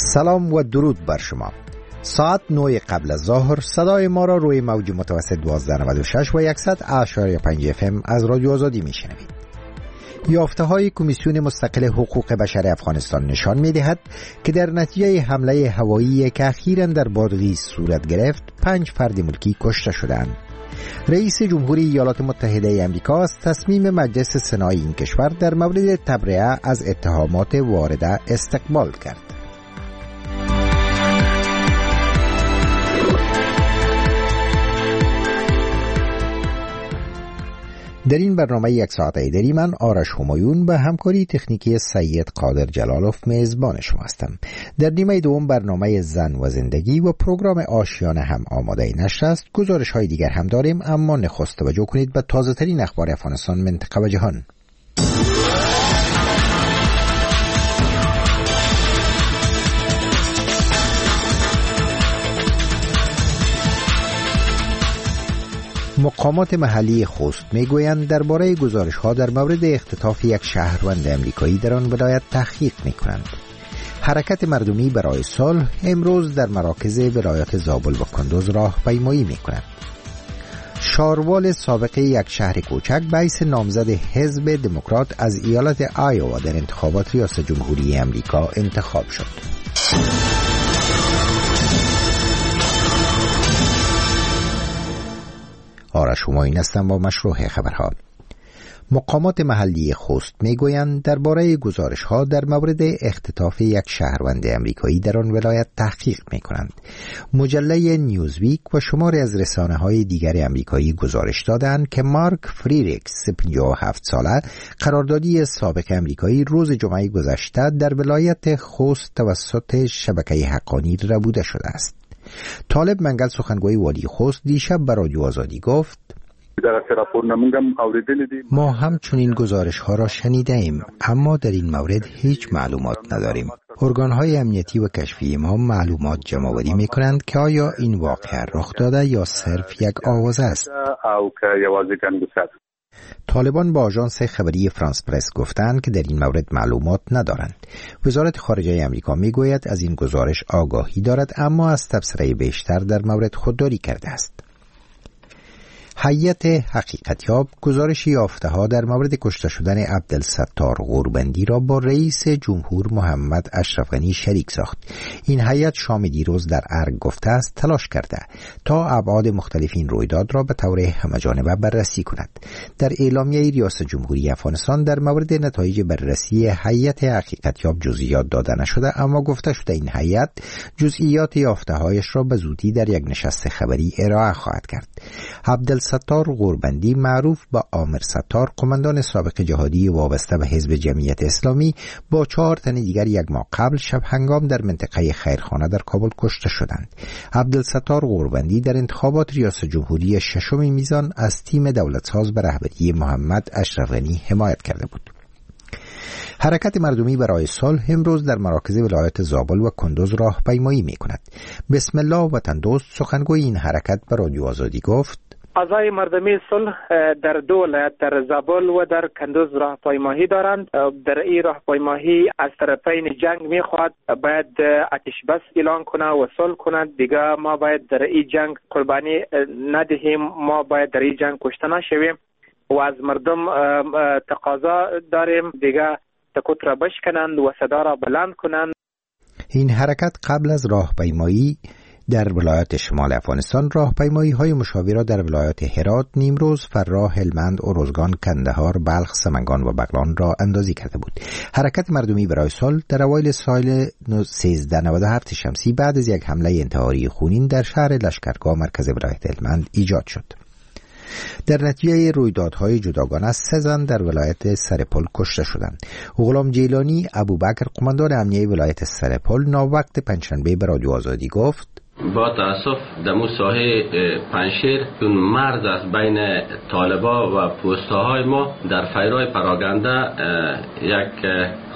سلام و درود بر شما. ساعت 9 قبل از ظهر صدای ما را روی موج متوسط 1296 و 100.5 FM از رادیو آزادی میشنوید. یافته‌های کمیسیون مستقل حقوق بشر افغانستان نشان می‌دهد که در نتیجه حمله هوایی که اخیراً در بادغیس صورت گرفت 5 فرد ملکی کشته شدند. رئیس جمهوری ایالات متحده آمریکا از تصمیم مجلس سنای این کشور در مورد تبرئه از اتهامات وارده استقبال کرد. در این برنامه یک ساعته دری من آرش همایون به همکاری تکنیکی سید قادر جلالوف میزبان شما هستم. در نیمه دوم برنامه زن و زندگی و پروگرام آشیانه هم آماده نشر است. گزارش های دیگر هم داریم، اما نخست توجه کنید به تازه ترین اخبار افغانستان، منطقه و جهان. مقامات محلی خوست میگویند درباره گزارش‌ها در مورد اختطاف یک شهروند امریکایی در آن ولایت تحقیق می‌کنند. حرکت مردمی برای صلح امروز در مراکز ولایات زابل و کندوز راهپیمایی می‌کند. شاروال سابق یک شهر کوچک به حیث نامزد حزب دموکرات از ایالت آیوا در انتخابات ریاست جمهوری امریکا انتخاب شد. آرش همایون هستم با مشروع خبرها. مقامات محلی خوست میگویند درباره گزارش‌ها در مورد اختطاف یک شهروند امریکایی در آن ولایت تحقیق می‌کنند. مجله نیوزویک و شماری از رسانه‌های دیگر امریکایی گزارش دادند که مارک فریریکس 57 ساله قراردادی سابق امریکایی روز جمعه گذشته در ولایت خوست توسط شبکه حقانی ربوده شده است. طالب منگل سخنگوی والی خوست دیشب بر رادیو آزادی گفت: ما همچنین گزارش ها را شنیده ایم، اما در این مورد هیچ معلومات نداریم. ارگان های امنیتی و کشفی ما معلومات جمع آوری می کنند که آیا این واقعه رخ داده یا صرف یک آوازه است. طالبان با آژانس خبری فرانس پرس گفتند که در این مورد معلومات ندارند. وزارت خارجه آمریکا میگوید از این گزارش آگاهی دارد، اما از تبصره بیشتر در مورد خودداری کرده است. هیئت حقیقتیاب گزارش یافته‌ها در مورد کشته شدن عبدالستار غوربندی را با رئیس جمهور محمد اشرف غنی شریک ساخت. این هیئت شام دیروز در ارگ گفته است تلاش کرده تا ابعاد مختلف این رویداد را به طور همه‌جانبه بررسی کند. در اعلامیه ریاست جمهوری افغانستان در مورد نتایج بررسی هیئت حقیقتیاب جزئیات داده نشده، اما گفته شده این هیئت جزئیات یافته‌هایش را به زودی در یک نشست خبری ارائه خواهد کرد. عبدالستار غوربندی معروف به عامر ستار، قماندان سابق جهادی وابسته به حزب جمعیت اسلامی، با 4 تن دیگر یک ماه قبل شب هنگام در منطقه خیرخانه در کابل کشته شدند. عبدالستار غوربندی در انتخابات ریاست جمهوری 6 میزان از تیم دولتساز به رهبری محمد اشرف غنی حمایت کرده بود. حرکت مردمی برای صلح امروز در مراکز ولایت زابل و کندوز راهپیمایی می‌کند. بسم الله وطن دوست سخنگوی این حرکت به رادیو آزادی گفت: اعضای مردمی صلح در 2 ولایت در زابل و در کندوز راهپیمایی دارند. در این راهپیمایی از طرفین جنگ میخواد باید آتش بس اعلان کنه و صلح کنند. دیگه ما باید در این جنگ قربانی ندهیم، ما باید در این جنگ کشته نشویم و از مردم تقاضا داریم دیگه سکوت را بشکنند و صدا را بلند کنند. این حرکت قبل از راهپیمایی در ولایت شمال افغانستان راهپیمایی‌های مشابه در ولایات هرات، نیمروز، فراه، هلمند، اروزگان، کندهار، بلخ، سمنگان و بغلان را اندازی کرده بود. حرکت مردمی برای صلح در اوایل سال 1397 شمسی بعد از یک حمله انتحاری خونین در شهر لشکرگاه مرکز ولایت هلمند ایجاد شد. در نتیجه رویدادهای جداگانه 3 زن در ولایت سرپل کشته شدند. غلام جیلانی ابوبکر، قماندان امنیه ولایت سرپل، ناوقت پنجشنبه به رادیو آزادی گفت: با تاسف در ساحه پنشیر اون مرز است بین طالبا و پوستاهای ما در فیرای پراگنده یک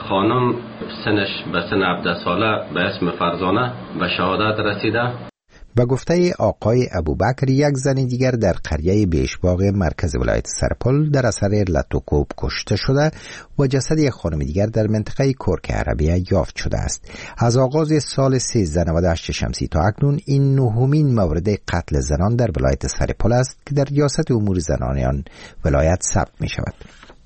خانم سنش به سن 17 ساله به اسم فرزانه به شهادت رسیده. و گفته آقای ابوبکر، یک زن دیگر در قریه بیشباغ مرکز ولایت سرپل در اثر لاتوکوب کشته شده و جسد یک خانم دیگر در منطقه کرک عربیه یافت شده است. از آغاز سال 1398 شمسی تا اکنون این نهمین مورد قتل زنان در ولایت سرپل است که در ریاست امور زنان آن ولایت ثبت می شود.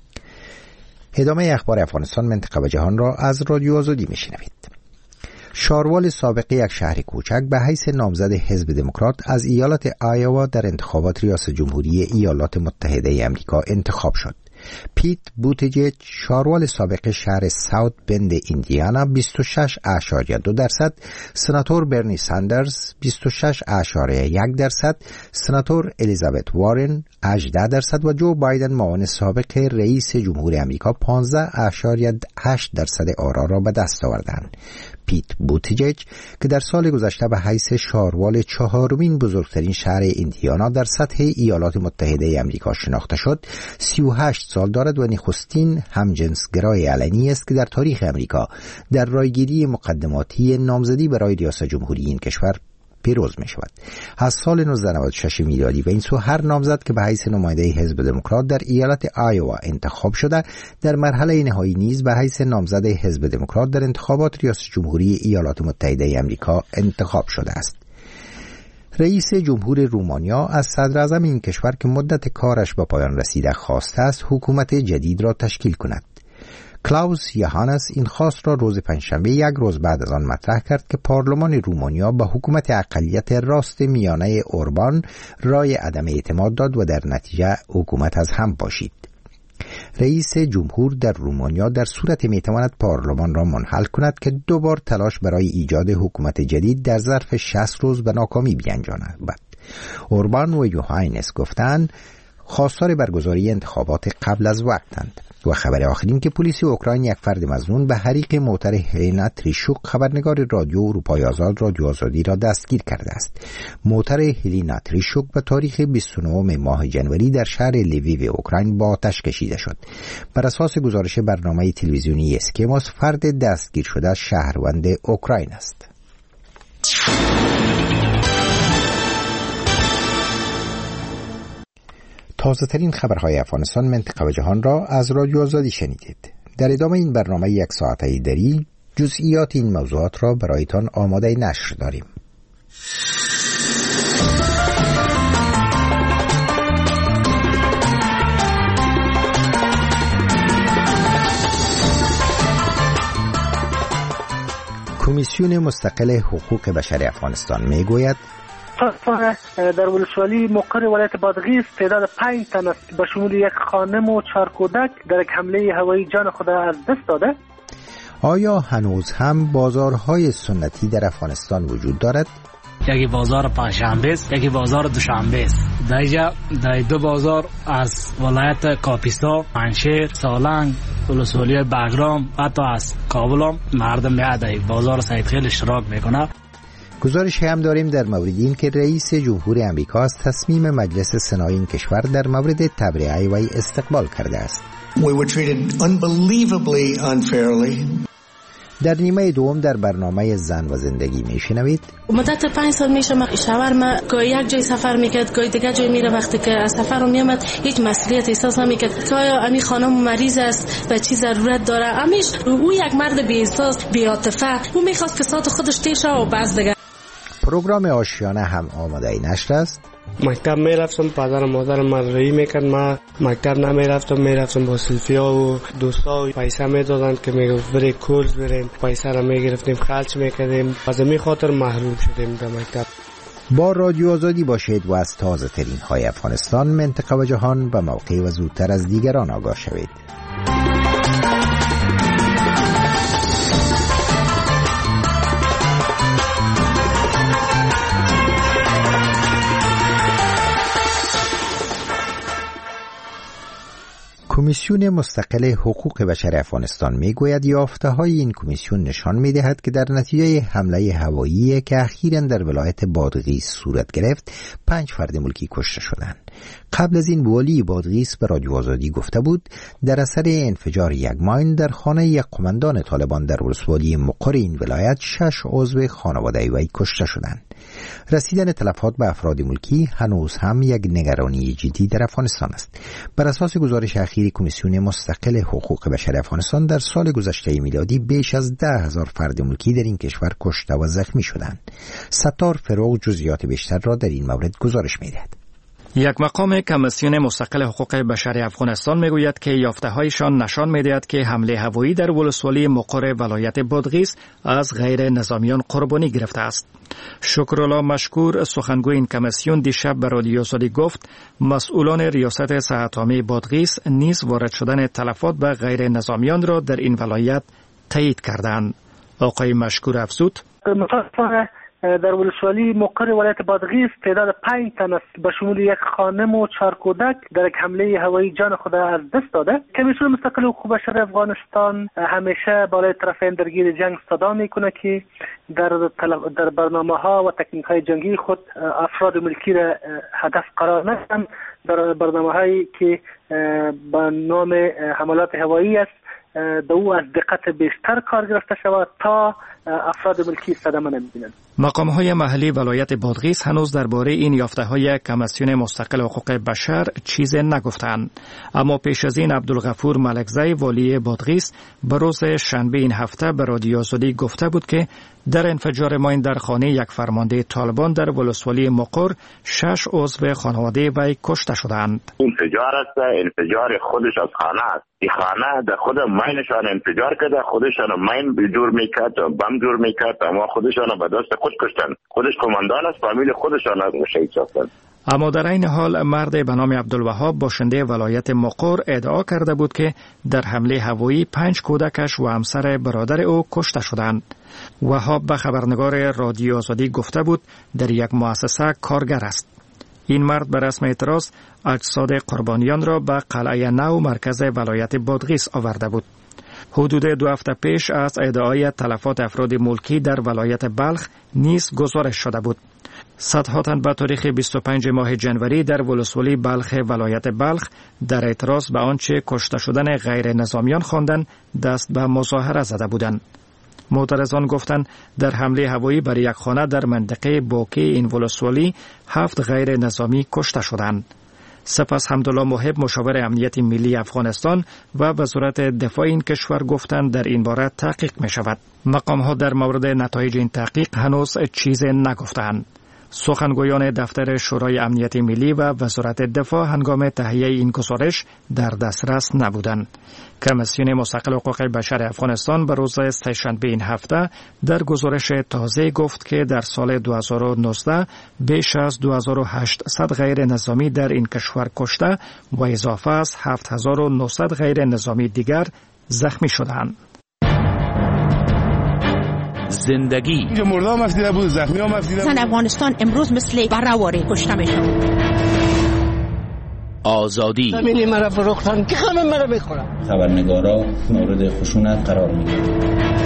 ادامه اخبار افغانستان، منطقه و جهان را از رادیو آزادی می شنوید. شاروال سابق یک شهر کوچک به حیث نامزد حزب دموکرات از ایالت آیوا در انتخابات ریاست جمهوری ایالات متحده آمریکا انتخاب شد. پیت بوتیجیج، شاروال سابق شهر ساوت بند ایندیانا 26.2%، سناتور برنی ساندرز 26.1%، سناتور الیزابت وارن 18% و جو بایدن معاون سابق رئیس جمهور آمریکا 15.8% آرا را به دست آوردند. پیت بوتیجیج که در سال گذشته به حیث شاروال چهارمین بزرگترین شهر ایندیانا در سطح ایالات متحده آمریکا شناخته شد، 38 سال دارد و نخستین همجنسگرای علنی است که در تاریخ آمریکا در رایگیری مقدماتی نامزدی برای ریاست جمهوری این کشور پیروز می شود. از سال 1996 میلادی و این سو هر نامزد که به حیث نماینده حزب دموکرات در ایالت آیوا انتخاب شده در مرحله نهایی نیز به حیث نامزد حزب دموکرات در انتخابات ریاست جمهوری ایالات متحده آمریکا انتخاب شده است. رئیس جمهور رومانیا از صدر اعظم این کشور که مدت کارش به پایان رسیده خواسته است حکومت جدید را تشکیل کند. کلاوس یوهانس این خواست را روز پنجشنبه، یک روز بعد از آن مطرح کرد که پارلمان رومانیا به حکومت اقلیت راست میانه اوربان رای عدم اعتماد داد و در نتیجه حکومت از هم پاشید. رئیس جمهور در رومانیا در صورت میتواند پارلمان را منحل کند که دوبار تلاش برای ایجاد حکومت جدید در ظرف 60 روز به ناکامی بیانجامد. اوربان و یوهانس گفتند خواستار برگزاری انتخابات قبل از وقتند. و خبر آخرین که پلیس اوکراین یک فرد مظنون به حریق موتر هلینا تریشوک خبرنگار رادیو اروپای آزاد رادیو آزادی را دستگیر کرده است. موتر هلینا تریشوک به تاریخ 29 ماه جنوری در شهر لویو اوکراین با آتش کشیده شد. بر اساس گزارش برنامه تلویزیونی اسکیموس، فرد دستگیر شده شهروند اوکراین است. تازه ترین خبرهای افغانستان، منطقه و جهان را از رادیو آزادی شنیدید. در ادامه این برنامه یک ساعته دری جزئیات این موضوعات را برایتان آماده نشر داریم. کمیسیون مستقل حقوق بشر افغانستان میگوید در ولسوالی مقر ولایت بادغیس تعداد 5 تن است به شمول یک خانم و 4 کودک در یک حمله هوایی جان خود از دست داده. آیا هنوز هم بازارهای سنتی در افغانستان وجود دارد؟ یکی بازار پنجشنبه است، یکی بازار دوشنبه است. در دو بازار از ولایت کاپیسا، پنجشیر، سالنگ، ولسوالی بگرام حتی از کابل هم مردم میاد بازار سیدخیل اشتراک میکنه. گزارش هم داریم در مورد این که رئیس جمهور آمریکا از تصمیم مجلس سنای این کشور در مورد تبرئه وی استقبال کرده است. We were treated unbelievably unfairly. در نیمه دوم در برنامه زن و زندگی میشنوید مدت 5 سال میشه شوهر ما گاهی یک جای سفر میکرد، گاهی دیگه جای میره. وقتی که از سفر میامد هیچ مسئولیت احساس نمیکرد که آیا امی خانم مریض است و چی ضرورت داره. همیش او یک مرد بی احساس، بی عاطفه، او میخواست که ساعت خودش تیر شه و بعض دیگه. پروگرام آشیانه هم آماده نشر است. مکتب میرفتم، پدر و مادر من رایی میکرد، من مکتب نمیرفتم با سلفیا و دوستا و پیسه میدادن که میگفت بری کورس بریم، پیسه را میگرفتیم خرج میکردیم. از این خاطر محروم شدیم در مکتب. با رادیو آزادی باشید و از تازه ترین های افغانستان، منطقه و جهان به موقع و زودتر از دیگران آگاه شوید. کمیسیون مستقل حقوق بشر افغانستان میگوید یافته‌های این کمیسیون نشان میدهد که در نتیجه حمله هوایی که اخیراً در ولایت بادغیس صورت گرفت 5 فرد ملکی کشته شدند. قبل از این والی بادغیس به رادیو آزادی گفته بود در اثر انفجار یک ماین در خانه یک قماندان طالبان در ولسوالی مقر این ولایت 6 عضو خانواده وی کشته شدند. رسیدن تلفات به افراد ملکی هنوز هم یک نگرانی جدی در افغانستان است. بر اساس گزارش اخیر کمیسیون مستقل حقوق بشر افغانستان، در سال گذشته میلادی بیش از 10,000 فرد ملکی در این کشور کشته و زخمی شدند. ستار فروغ جزئیات بیشتر را در این مورد گزارش می‌دهد. یک مقام کمیسیون مستقل حقوق بشر افغانستان میگوید که یافته‌هایشان نشان می‌دهد که حمله هوایی در ولسوالی مقر ولایت بادغیس از غیر نظامیان قربانی گرفته است. شکرالله مشکور، سخنگوی این کمیسیون، دیشب به رادیو آزادی گفت مسئولان ریاست صحت عامه بادغیس نیز وارد شدن تلفات به غیر نظامیان را در این ولایت تایید کردند. آقای مشکور افزود: در ولسوالی مقر ولایت بادغیس تعداد 5 تن است، به شمول یک خانم و 4 کودک در یک حمله هوایی جان خود از دست داده. کمیسیون مستقل حقوق بشر افغانستان همیشه بالای طرفین درگیر جنگ صدا میکنه که در برنامه‌ها و تکنیک‌های جنگی خود افراد ملکی را هدف قرار ندهند. در برنامه‌هایی که با نام حملات هوایی است، دو از دقت بیشتر کار گرفته شود تا افراد ملکی صدمه نمی‌بینند. مقام‌های محلی ولایت بادغیس هنوز درباره این یافته‌های کمیسیون مستقل حقوق بشر چیزی نگفتند، اما پیش از این عبدالغفور ملکزی والی بادغیس به روز شنبه این هفته به رادیو آزادی گفته بود که در انفجار ماین در خانه یک فرمانده طالبان در ولسوالی مقر 6 عضو خانواده وی کشته شدند. انفجار است، انفجار خودش از خانه است. این خانه در خود ماینشان انفجار کرده، خودشان ماین جور میکرد، بم جور میکرد، اما خودشان به دست خود کشتند. خودش کماندان است، فامیل خودشان از شهید ساختند. اما در این حال مرد به نام عبدالوهاب، باشنده ولایت مقر، ادعا کرده بود که در حمله هوایی 5 کودکش و همسر برادر او کشته شدند. وهاب به خبرنگار رادیو آزادی گفته بود در یک مؤسسه کارگر است. این مرد به رسم اعتراض اجساد قربانیان را به قلعه نو مرکز ولایت بادغیس آورده بود. حدود 2 هفته پیش از ادعای تلفات افراد ملکی در ولایت بلخ نیز گزارش شده بود. صدها تن به تاریخ 25 ماه جنوری در ولسوالی بلخ ولایت بلخ در اعتراض به آنچه کشته شدن غیر نظامیان خواندند دست به مظاهره زده بودند. معترضان گفتند در حمله هوایی بر یک خانه در منطقه باکی این ولسوالی 7 غیر نظامی کشته شدند. سپس حمدالله محب، مشاور امنیت ملی افغانستان و وزارت دفاع این کشور گفتند در این باره تحقیق می شود. مقام ها در مورد نتایج این تحقیق هنوز چیزی نگفتند. سخنگویان دفتر شورای امنیت ملی و وزارت دفاع هنگام تهیه این گزارش در دسترس نبودند. کمیسیون مستقل حقوق بشر افغانستان به روز سه‌شنبه این هفته در گزارش تازه گفت که در سال 2019 بیش از 2800 غیر نظامی در این کشور کشته و اضافه از 7900 غیر نظامی دیگر زخمی شدند. زندگی اینجا مردم مفیده بود، زخمی هم مفیده بود. زن افغانستان امروز مثل برهواری کشته میشن. آزادی زمینی مرا فروختن که همه مرا بخورن. خبرنگارا مورد خشونت قرار میگیرن.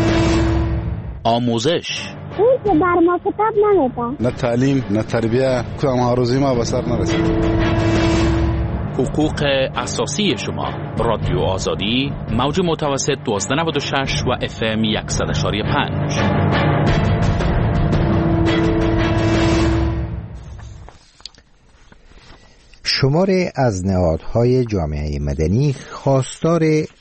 آموزش اون که بر ما کتاب نمیده. نه تعلیم نه تربیه، کدام ها روزی ما به سر نرسید. حقوق اساسی شما. رادیو آزادی، موج متوسط 1296 و FM 100.5. شماری از نهادهای جامعه مدنی خواستار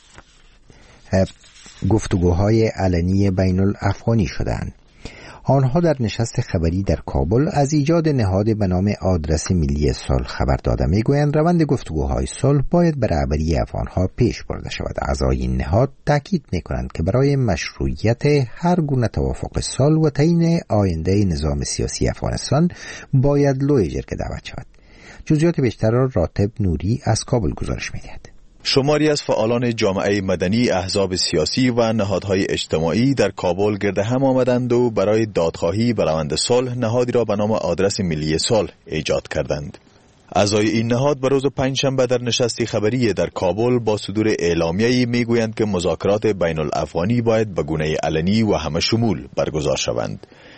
گفتگوهای علنی بین الافغانی شدند. آنها در نشست خبری در کابل از ایجاد نهاد به نام آدرس ملی صلح خبر داده. میگویند روند گفتگوهای صلح باید به رهبری افغانها پیش برده شود. اعضای این نهاد تاکید میکنند که برای مشروعیت هر گونه توافق صلح و تعیین آینده نظام سیاسی افغانستان باید لوی جرگه دعوت شود. جزئیات بیشتر را راتب نوری از کابل گزارش می‌دهد. شماری از فعالان جامعه مدنی، احزاب سیاسی و نهادهای اجتماعی در کابل گرد هم آمدند و برای دادخواهی به روند صلح نهادی را به نام آدرس ملی صلح ایجاد کردند. اعضای این نهاد به روز پنجشنبه در نشستی خبری در کابل با صدور اعلامیه‌ای میگویند که مذاکرات بین الافغانی باید به گونه علنی و همه شمول برگزار شوند.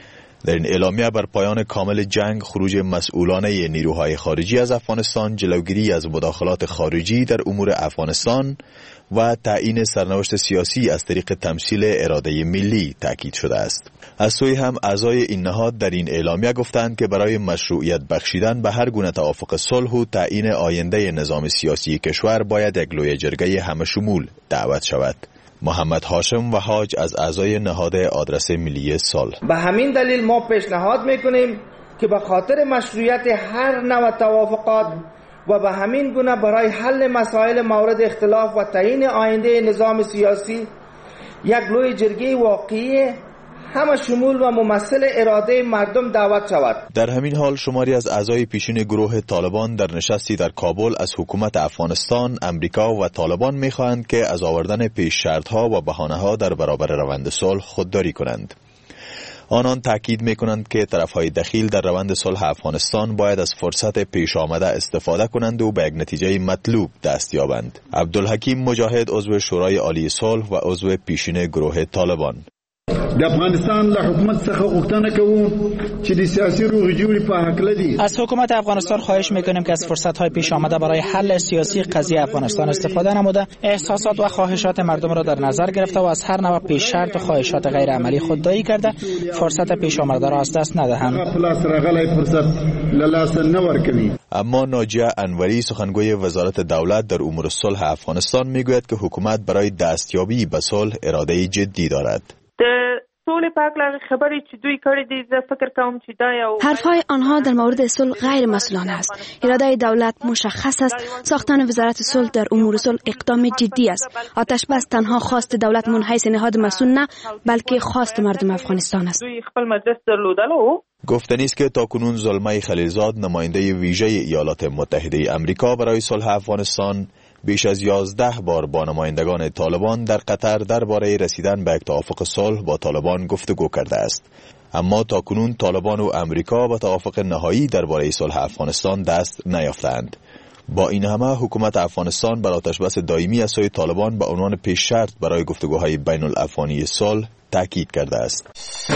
در این اعلامیه بر پایان کامل جنگ، خروج مسئولانه نیروهای خارجی از افغانستان، جلوگیری از مداخلات خارجی در امور افغانستان و تعیین سرنوشت سیاسی از طریق تمثیل اراده ملی تاکید شده است. از سوی هم اعضای این نهاد در این اعلامیه گفتند که برای مشروعیت بخشیدن به هر گونه توافق صلح و تعیین آینده نظام سیاسی کشور باید یک لوی جرگه همه شمول دعوت شود. محمد هاشم وهاج از اعضای نهاد آدرس ملی صلح: به همین دلیل ما پیشنهاد میکنیم که به خاطر مشروعیت هر نوع توافقات و به همین گونه برای حل مسائل مورد اختلاف و تعیین آینده نظام سیاسی یک لوی جرگه واقعی همه شمول و ممثل اراده مردم دعوت شود. در همین حال شماری از اعضای پیشین گروه طالبان در نشستی در کابل از حکومت افغانستان، امریکا و طالبان می‌خواهند که از آوردن پیش شرط‌ها و بهانه‌ها در برابر روند صلح خودداری کنند. آنان تاکید می‌کنند که طرف‌های دخیل در روند صلح افغانستان باید از فرصت پیش آمده استفاده کنند و به یک نتیجه مطلوب دست یابند. عبدالحکیم مجاهد، عضو شورای عالی صلح و عضو پیشین گروه طالبان: د افغانستان له حکومت څخه غوښتنه کوو چې د سیاسي روغې جوړې په هکله دي. از حکومت افغانستان خواهش میکنیم که از فرصت‌های پیش آمده برای حل سیاسی قضیه افغانستان استفاده نموده، احساسات و خواهشات مردم را در نظر گرفته و از هر نوع پیش شرط و خواهشات غیر عملی خودداری کرده فرصت پیش آمده را از دست ندهند. اما ناجیه انوری، سخنگوی وزارت دولت در امور صلح افغانستان، میگوید که حکومت برای دستیابی به صلح اراده جدی دارد. صلح په اړه خبرې چې دوی کړې دي زه فکر کوم چې دا یو حرفهای آنها در مورد صلح غیر مسئولانه است. اراده دولت مشخص است. ساختن وزارت صلح در امور صلح اقدام جدی است. آتش بس تنها خواست دولت من حیث نهاد مسئول نه، بلکه خواست مردم افغانستان است. دوی خپل مجلس درلودلو. گفتنی است که تاکنون زلمه خلیلزاد، نماینده ویژه ایالات متحده آمریکا برای صلح افغانستان، بیش از 11 بار با نمایندگان طالبان در قطر درباره رسیدن به یک توافق صلح با طالبان گفتگو کرده است. اما تاکنون طالبان و امریکا به توافق نهایی درباره صلح افغانستان دست نیافتند. با این همه حکومت افغانستان بر آتشبس دائمی از سوی طالبان به عنوان پیش شرط برای گفتگوهای بین الافغانی صلح تاکید کرده است.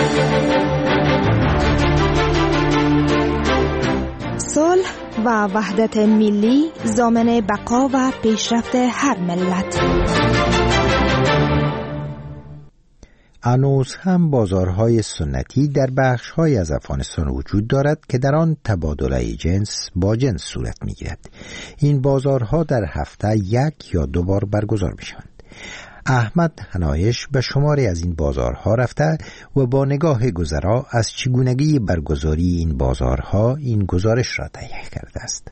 صلح و وحدت ملی ضامن بقا و پیشرفت هر ملت. هنوز هم بازارهای سنتی در بخش‌های از افغانستان وجود دارد که در آن تبادله جنس با جنس صورت می‌گیرد. این بازارها در هفته 1 یا 2 بار برگزار می‌شوند. احمد هنایش به شماری از این بازارها رفته و با نگاه گذرا از چگونگی برگزاری این بازارها این گزارش را تهیه کرده است.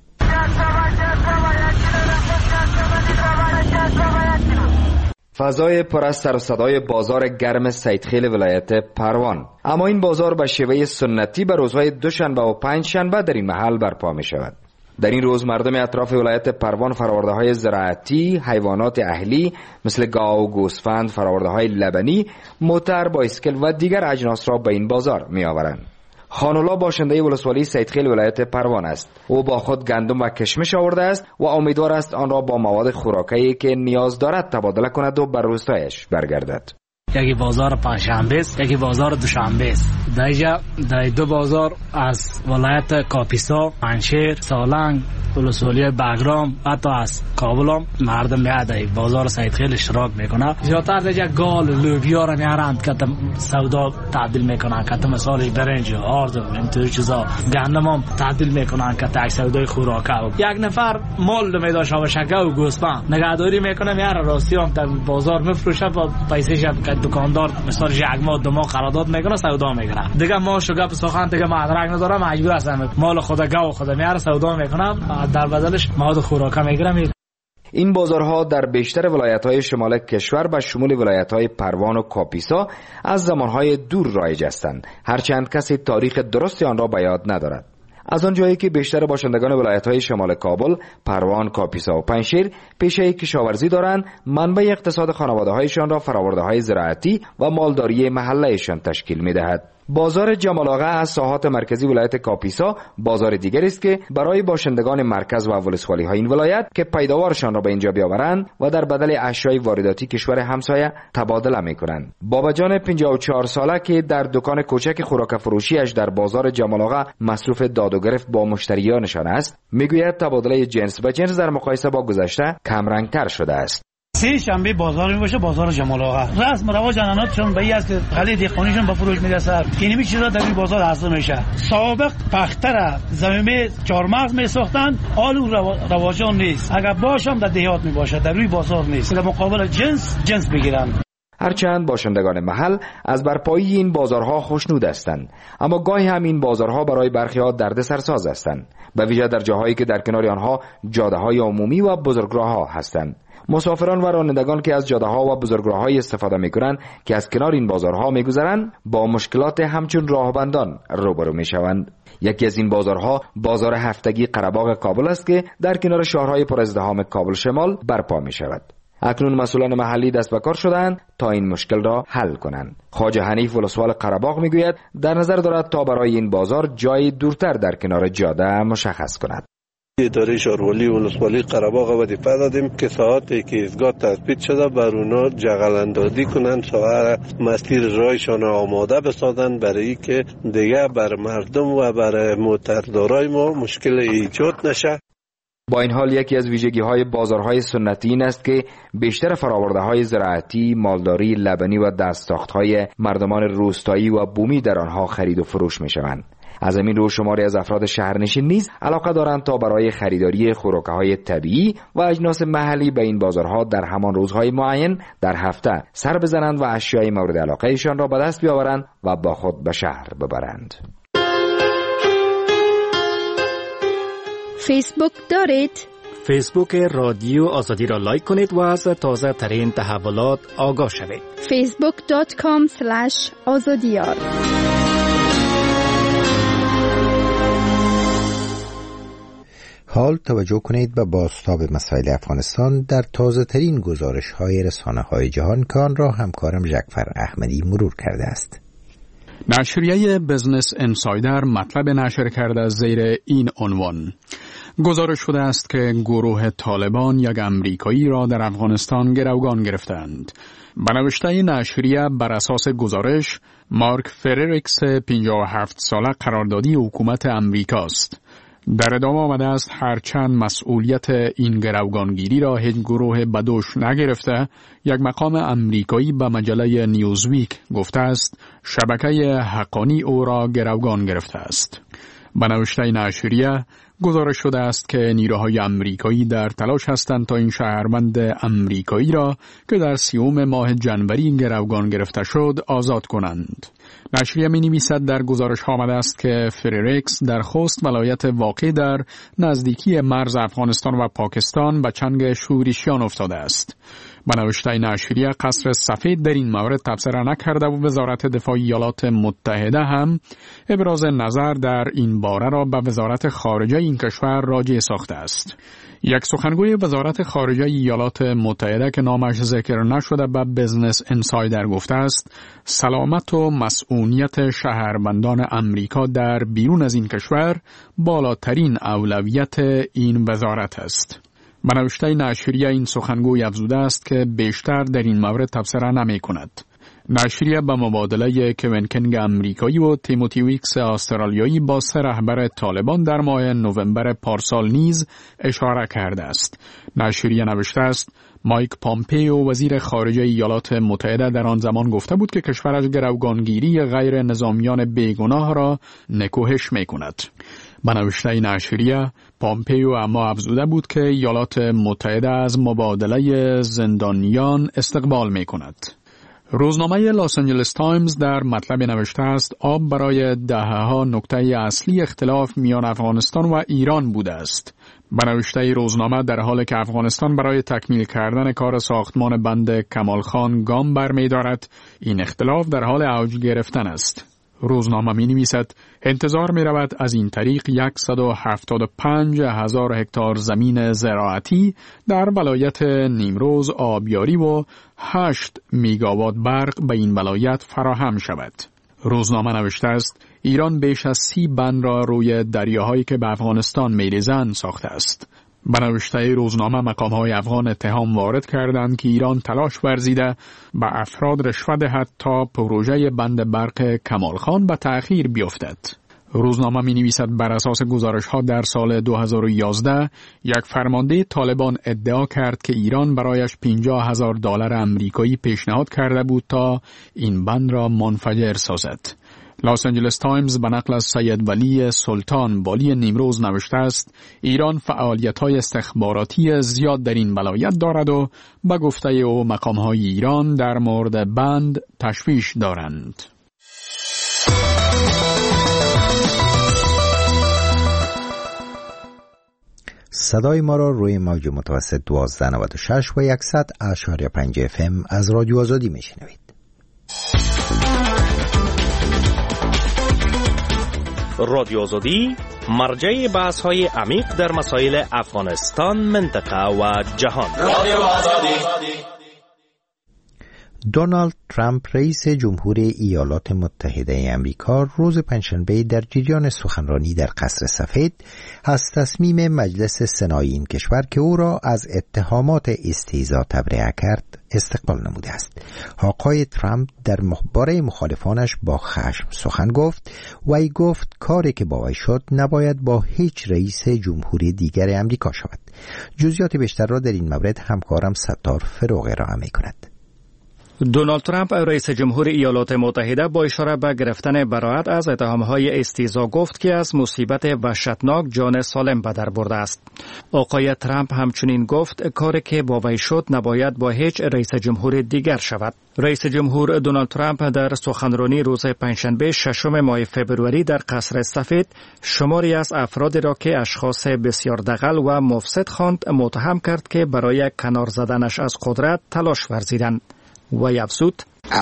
فضای پر از سر و صدای بازار گرم سیدخیل ولایت پروان. اما این بازار به شیوه سنتی به روزهای دوشنبه و پنجشنبه در این محل برپا می شود. در این روز مردم اطراف ولایت پروان فرآورده‌های زراعتی، حیوانات اهلی مثل گاو، گوسفند، فرآورده‌های لبنی، موتر، بایسکل و دیگر اجناس را به این بازار می‌آورند. خانولا باشنده ولسوالی سیدخیل ولایت پروان است. او با خود گندم و کشمش آورده است و امیدوار است آن را با مواد خوراکی که نیاز دارد تبادله کند و بر روستایش برگردد. یکی بازار پنجشنبه است، یکی بازار دوشنبه است. در دو بازار از ولایت کاپیسا، پنجشیر، سالنگ، ولسوالی بگرام حتی از کابل هم مردم میاد بازار سیدخیل اشتراک میکنه. زیادتر دیگه گال لوبیا را میارند که سودا تبدیل میکنن، که مثلا برنج، آرد، اینطور چیزا. گندم هم تبدیل میکنن که تاک سودای خوراکه. یک نفر مال میداد شاوشکه و گوسفند نگهداری میکنه، میاره راستی هم در بازار میفروشه و پیسه‌ش دکاندار مثلا جگما دما قرارداد میکنه سودا میکنه. دیگه ما شگاف سخن دیگه مدرک نداره، مجبور هستم مال خدا گاو خدا میاره سودا میکنم، در بدلش مواد خوراکه میگیرم. این بازارها در بیشتر ولایت‌های شمال کشور به شمول ولایت‌های پروان و کاپیسا از زمانهای دور رایج هستند، هرچند کسی تاریخ درستی آن را به یاد ندارد. از آن جایی که بیشتر باشندگان ولایت‌های شمال کابل، پروان، کاپیسا و پنجشیر پیشه کشاورزی دارند، منبع اقتصاد خانواده‌هایشان را فرآورده‌های زراعتی و مالداری محله‌شان تشکیل می‌دهد. بازار جمال آقا از ساحات مرکزی ولایت کاپیسا بازار دیگری است که برای باشندگان مرکز و ولسوالی های این ولایت که پیداوارشان را به اینجا بیاورند و در بدل اشیای وارداتی کشور همسایه تبادله میکنند. بابا جان 54 ساله که در دکان کوچک خوراک فروشیش در بازار جمال آقا مصروف داد و گرفت با مشتریانشان است، میگوید تبادله جنس به جنس در مقایسه با گذشته کمرنگتر شده است. سه شنبه بازار می باشه، بازار جمال آقا. رسم رواج اناناتشون به این است که خلی دیخونیشون به فروش میرسه. اینمی چیزا در این بازار حاصل میشه. سابق پختر زمینه چهارمغز میساختن، آلو رواجان نیست. اگر باشم در دیهات می باشه، در روی بازار نیست. در مقابل جنس بگیرن. هرچند باشندگان محل از برپایی این بازارها خوشنود هستند، اما گاهی هم این بازارها برای برخی‌ها دردسرساز هستند، به ویژه در جاهایی که در کنار آنها جاده‌های عمومی و بزرگراه‌ها هستند. مسافران و رانندگان که از جاده‌ها و بزرگراه‌های استفاده می‌کنند که از کنار این بازارها می‌گذرند با مشکلات همچون راهبندان روبرو می‌شوند. یکی از این بازارها بازار هفتگی قره‌باغ کابل است که در کنار شهرهای پر ازدحام کابل شمال برپا می‌شود. اکنون مسئولان محلی دست به کار شدند تا این مشکل را حل کنند. خواجه حنیف ولسوال قره‌باغ میگوید در نظر دارد تا برای این بازار جای دورتر در کنار جاده مشخص کند. اداره شهروالی ولسوالی قره‌باغ وظیفه دادیم که ساعاتی که ایستگاه تثبیت شده بر اونا جغل اندازی کنند، ساعت مسیر رایشان آماده بسازند برای که دیگه بر مردم و بر موتردارای ما مشکل ایجاد نشه. با این حال یکی از ویژگی‌های بازارهای سنتی این است که بیشتر فرآورده‌های زراعتی، مالداری، لبنی و دستساخت‌های مردمان روستایی و بومی در آنها خرید و فروش می‌شوند. از همین رو شماری از افراد شهرنشین نیز علاقه دارند تا برای خریداری خوراک‌های طبیعی و اجناس محلی به این بازارها در همان روزهای معین در هفته سر بزنند و اشیای مورد علاقه ایشان را به دست بیاورند و با خود به شهر ببرند. فیسبوک دارید؟ فیسبوک رادیو آزادی را لایک کنید و از تازه ترین تحولات آگاه شوید. facebook.com/azadiyar. حال توجه کنید به بازتاب مسائل افغانستان در تازه ترین گزارش های رسانه های جهان که آن را همکارم جعفر احمدی مرور کرده است. نشریه بزنس انسایدر مطلب نشر کرده از زیر این عنوان: گزارش شده است که گروه طالبان یک امریکایی را در افغانستان گروگان گرفتند. به نوشته نشریه بر اساس گزارش، مارک فریرکس 57 ساله قراردادی حکومت امریکاست. در ادامه آمده است هرچند مسئولیت این گروگانگیری را هیچ گروه به دوش نگرفته، یک مقام امریکایی به مجله نیوزویک گفته است شبکه حقانی او را گروگان گرفته است. به نوشته نشریه گزارش شده است که نیروهای امریکایی در تلاش هستند تا این شهروند امریکایی را که در 30 ماه جنوری گروگان گرفته شد آزاد کنند. نشریه می‌نویسد در گزارش آمده است که فریرکس در خوست ولایت واقع در نزدیکی مرز افغانستان و پاکستان به چنگ شورشیان افتاده است. به نوشته نشریه قصر سفید در این مورد تبصره نکرده و وزارت دفاع ایالات متحده هم ابراز نظر در این باره را به وزارت خارجه این کشور راجع ساخته است. یک سخنگوی وزارت خارجه ایالات متحده که نامش ذکر نشده به بزنس انسایدر گفته است سلامت و مسئولیت شهروندان امریکا در بیرون از این کشور بالاترین اولویت این وزارت است. به نوشته نشریه این سخنگوی افزوده است که بیشتر در این مورد تبصره نمی کند. نشریه به مبادله کوین کنگ امریکایی و تیموتی ویکس استرالیایی با 3 رهبر طالبان در ماه نوامبر پارسال نیز اشاره کرده است. نشریه نوشته است مایک پامپیو وزیر خارجه ایالات متحده در آن زمان گفته بود که کشورش گروگانگیری غیر نظامیان بیگناه را نکوهش می کند. به نوشته نشریه پامپیو اما افزوده بود که ایالات متحده از مبادله زندانیان استقبال می کند. روزنامه لاس آنجلس تایمز در مطلب نوشته است آب برای دهه‌ها نکته اصلی اختلاف میان افغانستان و ایران بوده است. به نوشته روزنامه در حالی که افغانستان برای تکمیل کردن کار ساختمان بند کمال خان گام برمی‌دارد، این اختلاف در حال اوج گرفتن است. روزنامه می‌نویسد انتظار می‌رود از این طریق 175,000 هکتار زمین زراعتی در ولایت نیمروز آبیاری و 8 میگاوات برق به این ولایت فراهم شود. روزنامه نوشته است ایران بیش از 30 بند را روی دریاهایی که به افغانستان می‌ریزند ساخته است. به نوشته روزنامه مقام‌های افغان اتهام وارد کردند که ایران تلاش ورزیده به افراد رشوه دهد تا پروژه بند برق کمالخان به تأخیر بیفتد. روزنامه می نویسد بر اساس گزارش ها در سال 2011 یک فرمانده طالبان ادعا کرد که ایران برایش $50,000 امریکایی پیشنهاد کرده بود تا این بند را منفجر سازد. لاس آنجلس تایمز به نقل از سید ولی سلطان والی نیمروز نوشته است ایران فعالیت‌های استخباراتی زیاد در این ولایت دارد و به گفته او مقام‌های ایران در مورد بند تشویش دارند. صدای ما را روی موج متوسط 1296 و 100.5 FM از رادیو آزادی میشنوید. رادیو آزادی مرجع بحث‌های عمیق در مسائل افغانستان، منطقه و جهان. رادیو آزادی. دونالد ترامپ رئیس جمهور ایالات متحده آمریکا روز پنجشنبه در جریان سخنرانی در قصر سفید از تصمیم مجلس سنایی این کشور که او را از اتهامات استهزا تبرئه کرد استقبال نموده است. آقای ترامپ در باره مخالفانش با خشم سخن گفت و ای گفت کاری که با وی شد نباید با هیچ رئیس جمهوری دیگر آمریکا شود. جزئیات بیشتر را در این مورد همکارم ستار فروغی ارائه می‌کند. دونالد ترامپ رئیس جمهور ایالات متحده با اشاره به گرفتن براءت از اتهام‌های استهزا گفت که از مصیبت وحشتناک جان سالم به در برده است. آقای ترامپ همچنین گفت کاری که با وی شد نباید با هیچ رئیس جمهور دیگر شود. رئیس جمهور دونالد ترامپ در سخنرانی روز پنجشنبه 6 ماه فوریه در قصر سفید شماری از افرادی را که اشخاص بسیار دغل و مفسد خواند متهم کرد که برای کنار زدنش از قدرت تلاش ورزیدند. و افزود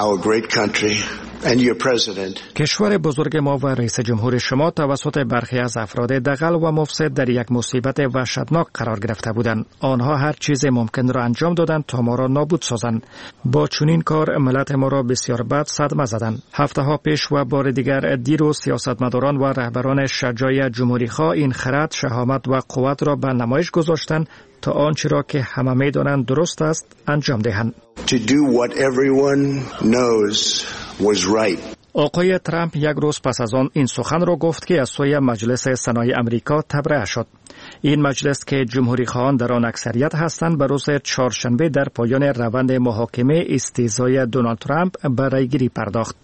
کشور بزرگ ما و رئیس جمهور شما توسط برخی از افراد دغل و مفسد در یک مصیبت وحشتناک قرار گرفته بودند. آنها هر چیز ممکن را انجام دادند تا ما را نابود سازند. با چنین کار ملت ما را بسیار بد صدمه زدند. هفته ها پیش و بار دیگر دیروز سیاستمداران و رهبران شجاع جمهوری خواه این خرد، شهامت و قوت را به نمایش گذاشتند تا آنچه را که همه می‌دانند درست است انجام دهند. آقای ترامپ یک روز پس از آن این سخن را گفت که از سوی مجلس سنای امریکا تبرئه شد. این مجلس که جمهوری خواهان در آن اکثریت هستند به روز چهارشنبه در پایان روند محاکمه استهزای دونالد ترامپ به رأیگیری پرداخت.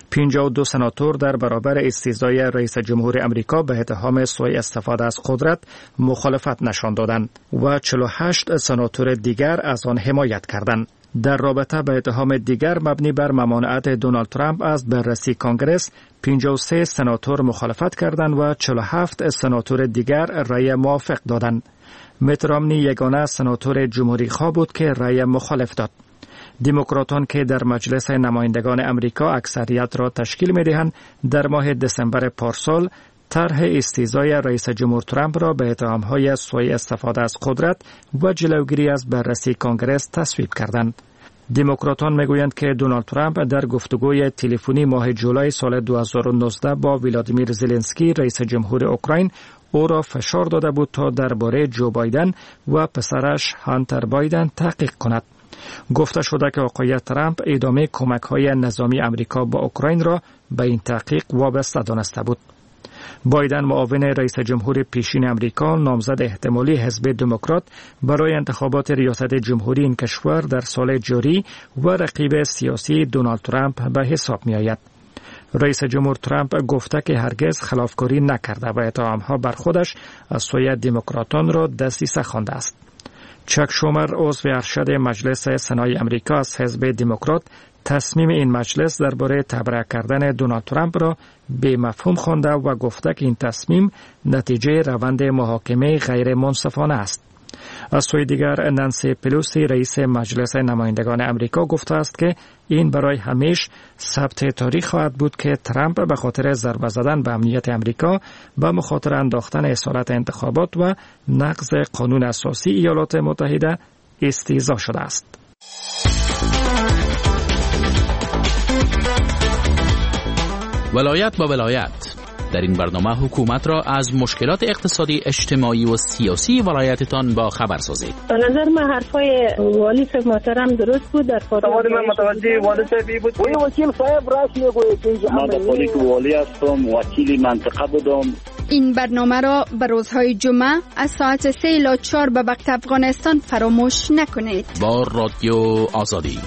52 سناتور در برابر استهزای رئیس جمهور امریکا به اتهام سوء استفاده از قدرت مخالفت نشان دادند و 48 سناتور دیگر از آن حمایت کردند. در رابطه به اتهام دیگر مبنی بر ممانعت دونالد ترامپ از بررسی کانگرس 53 سناتور مخالفت کردند و 47 سناتور دیگر رأی موافق دادند. میت رامنی یگانه سناتور جمهوری خواه بود که رأی مخالف داد. دموکراتان که در مجلس نمایندگان امریکا اکثریت را تشکیل می‌دهند در ماه دسامبر پارسال طرح استهزای رئیس جمهور ترامپ را به اتهام‌های سوء استفاده از قدرت و جلوگیری از بررسی کانگرس تصویب کردند. دموکراتان میگویند که دونالد ترامپ در گفتگوی تلفنی ماه جولای سال 2019 با ولادیمیر زلنسکی رئیس جمهور اوکراین او را فشار داده بود تا درباره جو بایدن و پسرش هانتر بایدن تحقیق کند. گفته شده که آقای ترامپ ادامه کمک‌های نظامی امریکا با اوکراین را به این تحقیق وابسته دانسته بود. بایدن معاون رئیس جمهور پیشین امریکا، نامزد احتمالی حزب دموکرات برای انتخابات ریاست جمهوری این کشور در سال جاری و رقیب سیاسی دونالد ترامپ به حساب می آید. رئیس جمهور ترامپ گفته که هرگز خلافکاری نکرده و اتهام‌ها بر خودش از سوی دموکراتان را دسیسه خوانده است. چک شومر عضو ارشد مجلس سنای امریکا از حزب دموکرات تصمیم این مجلس درباره تبرئه کردن دونالد ترامپ را به مفهوم خوانده و گفته که این تصمیم نتیجه روند محاکمه غیر منصفانه است. از سوی دیگر نانسی پلوسی رئیس مجلس نمایندگان امریکا گفته است که این برای همیشه ثبت تاریخ خواهد بود که ترامپ به خاطر ضربه زدن به امنیت امریکا به مخاطره انداختن اصالت انتخابات و نقض قانون اساسی ایالات متحده استهزا شده است. ولایت با ولایت. در این برنامه حکومت را از مشکلات اقتصادی، اجتماعی و سیاسی ولایتتان با خبر سازید. به نظر من حرفای والی صاحب محترم درست بود. در من متوجه والی صاحب بود. وکیل صاحب راست میگه که من در حالی که والی هستم، وکیل منطقه بودم. این برنامه را به روزهای جمعه از ساعت 3 الی 4 به وقت افغانستان فراموش نکنید. با رادیو آزادی.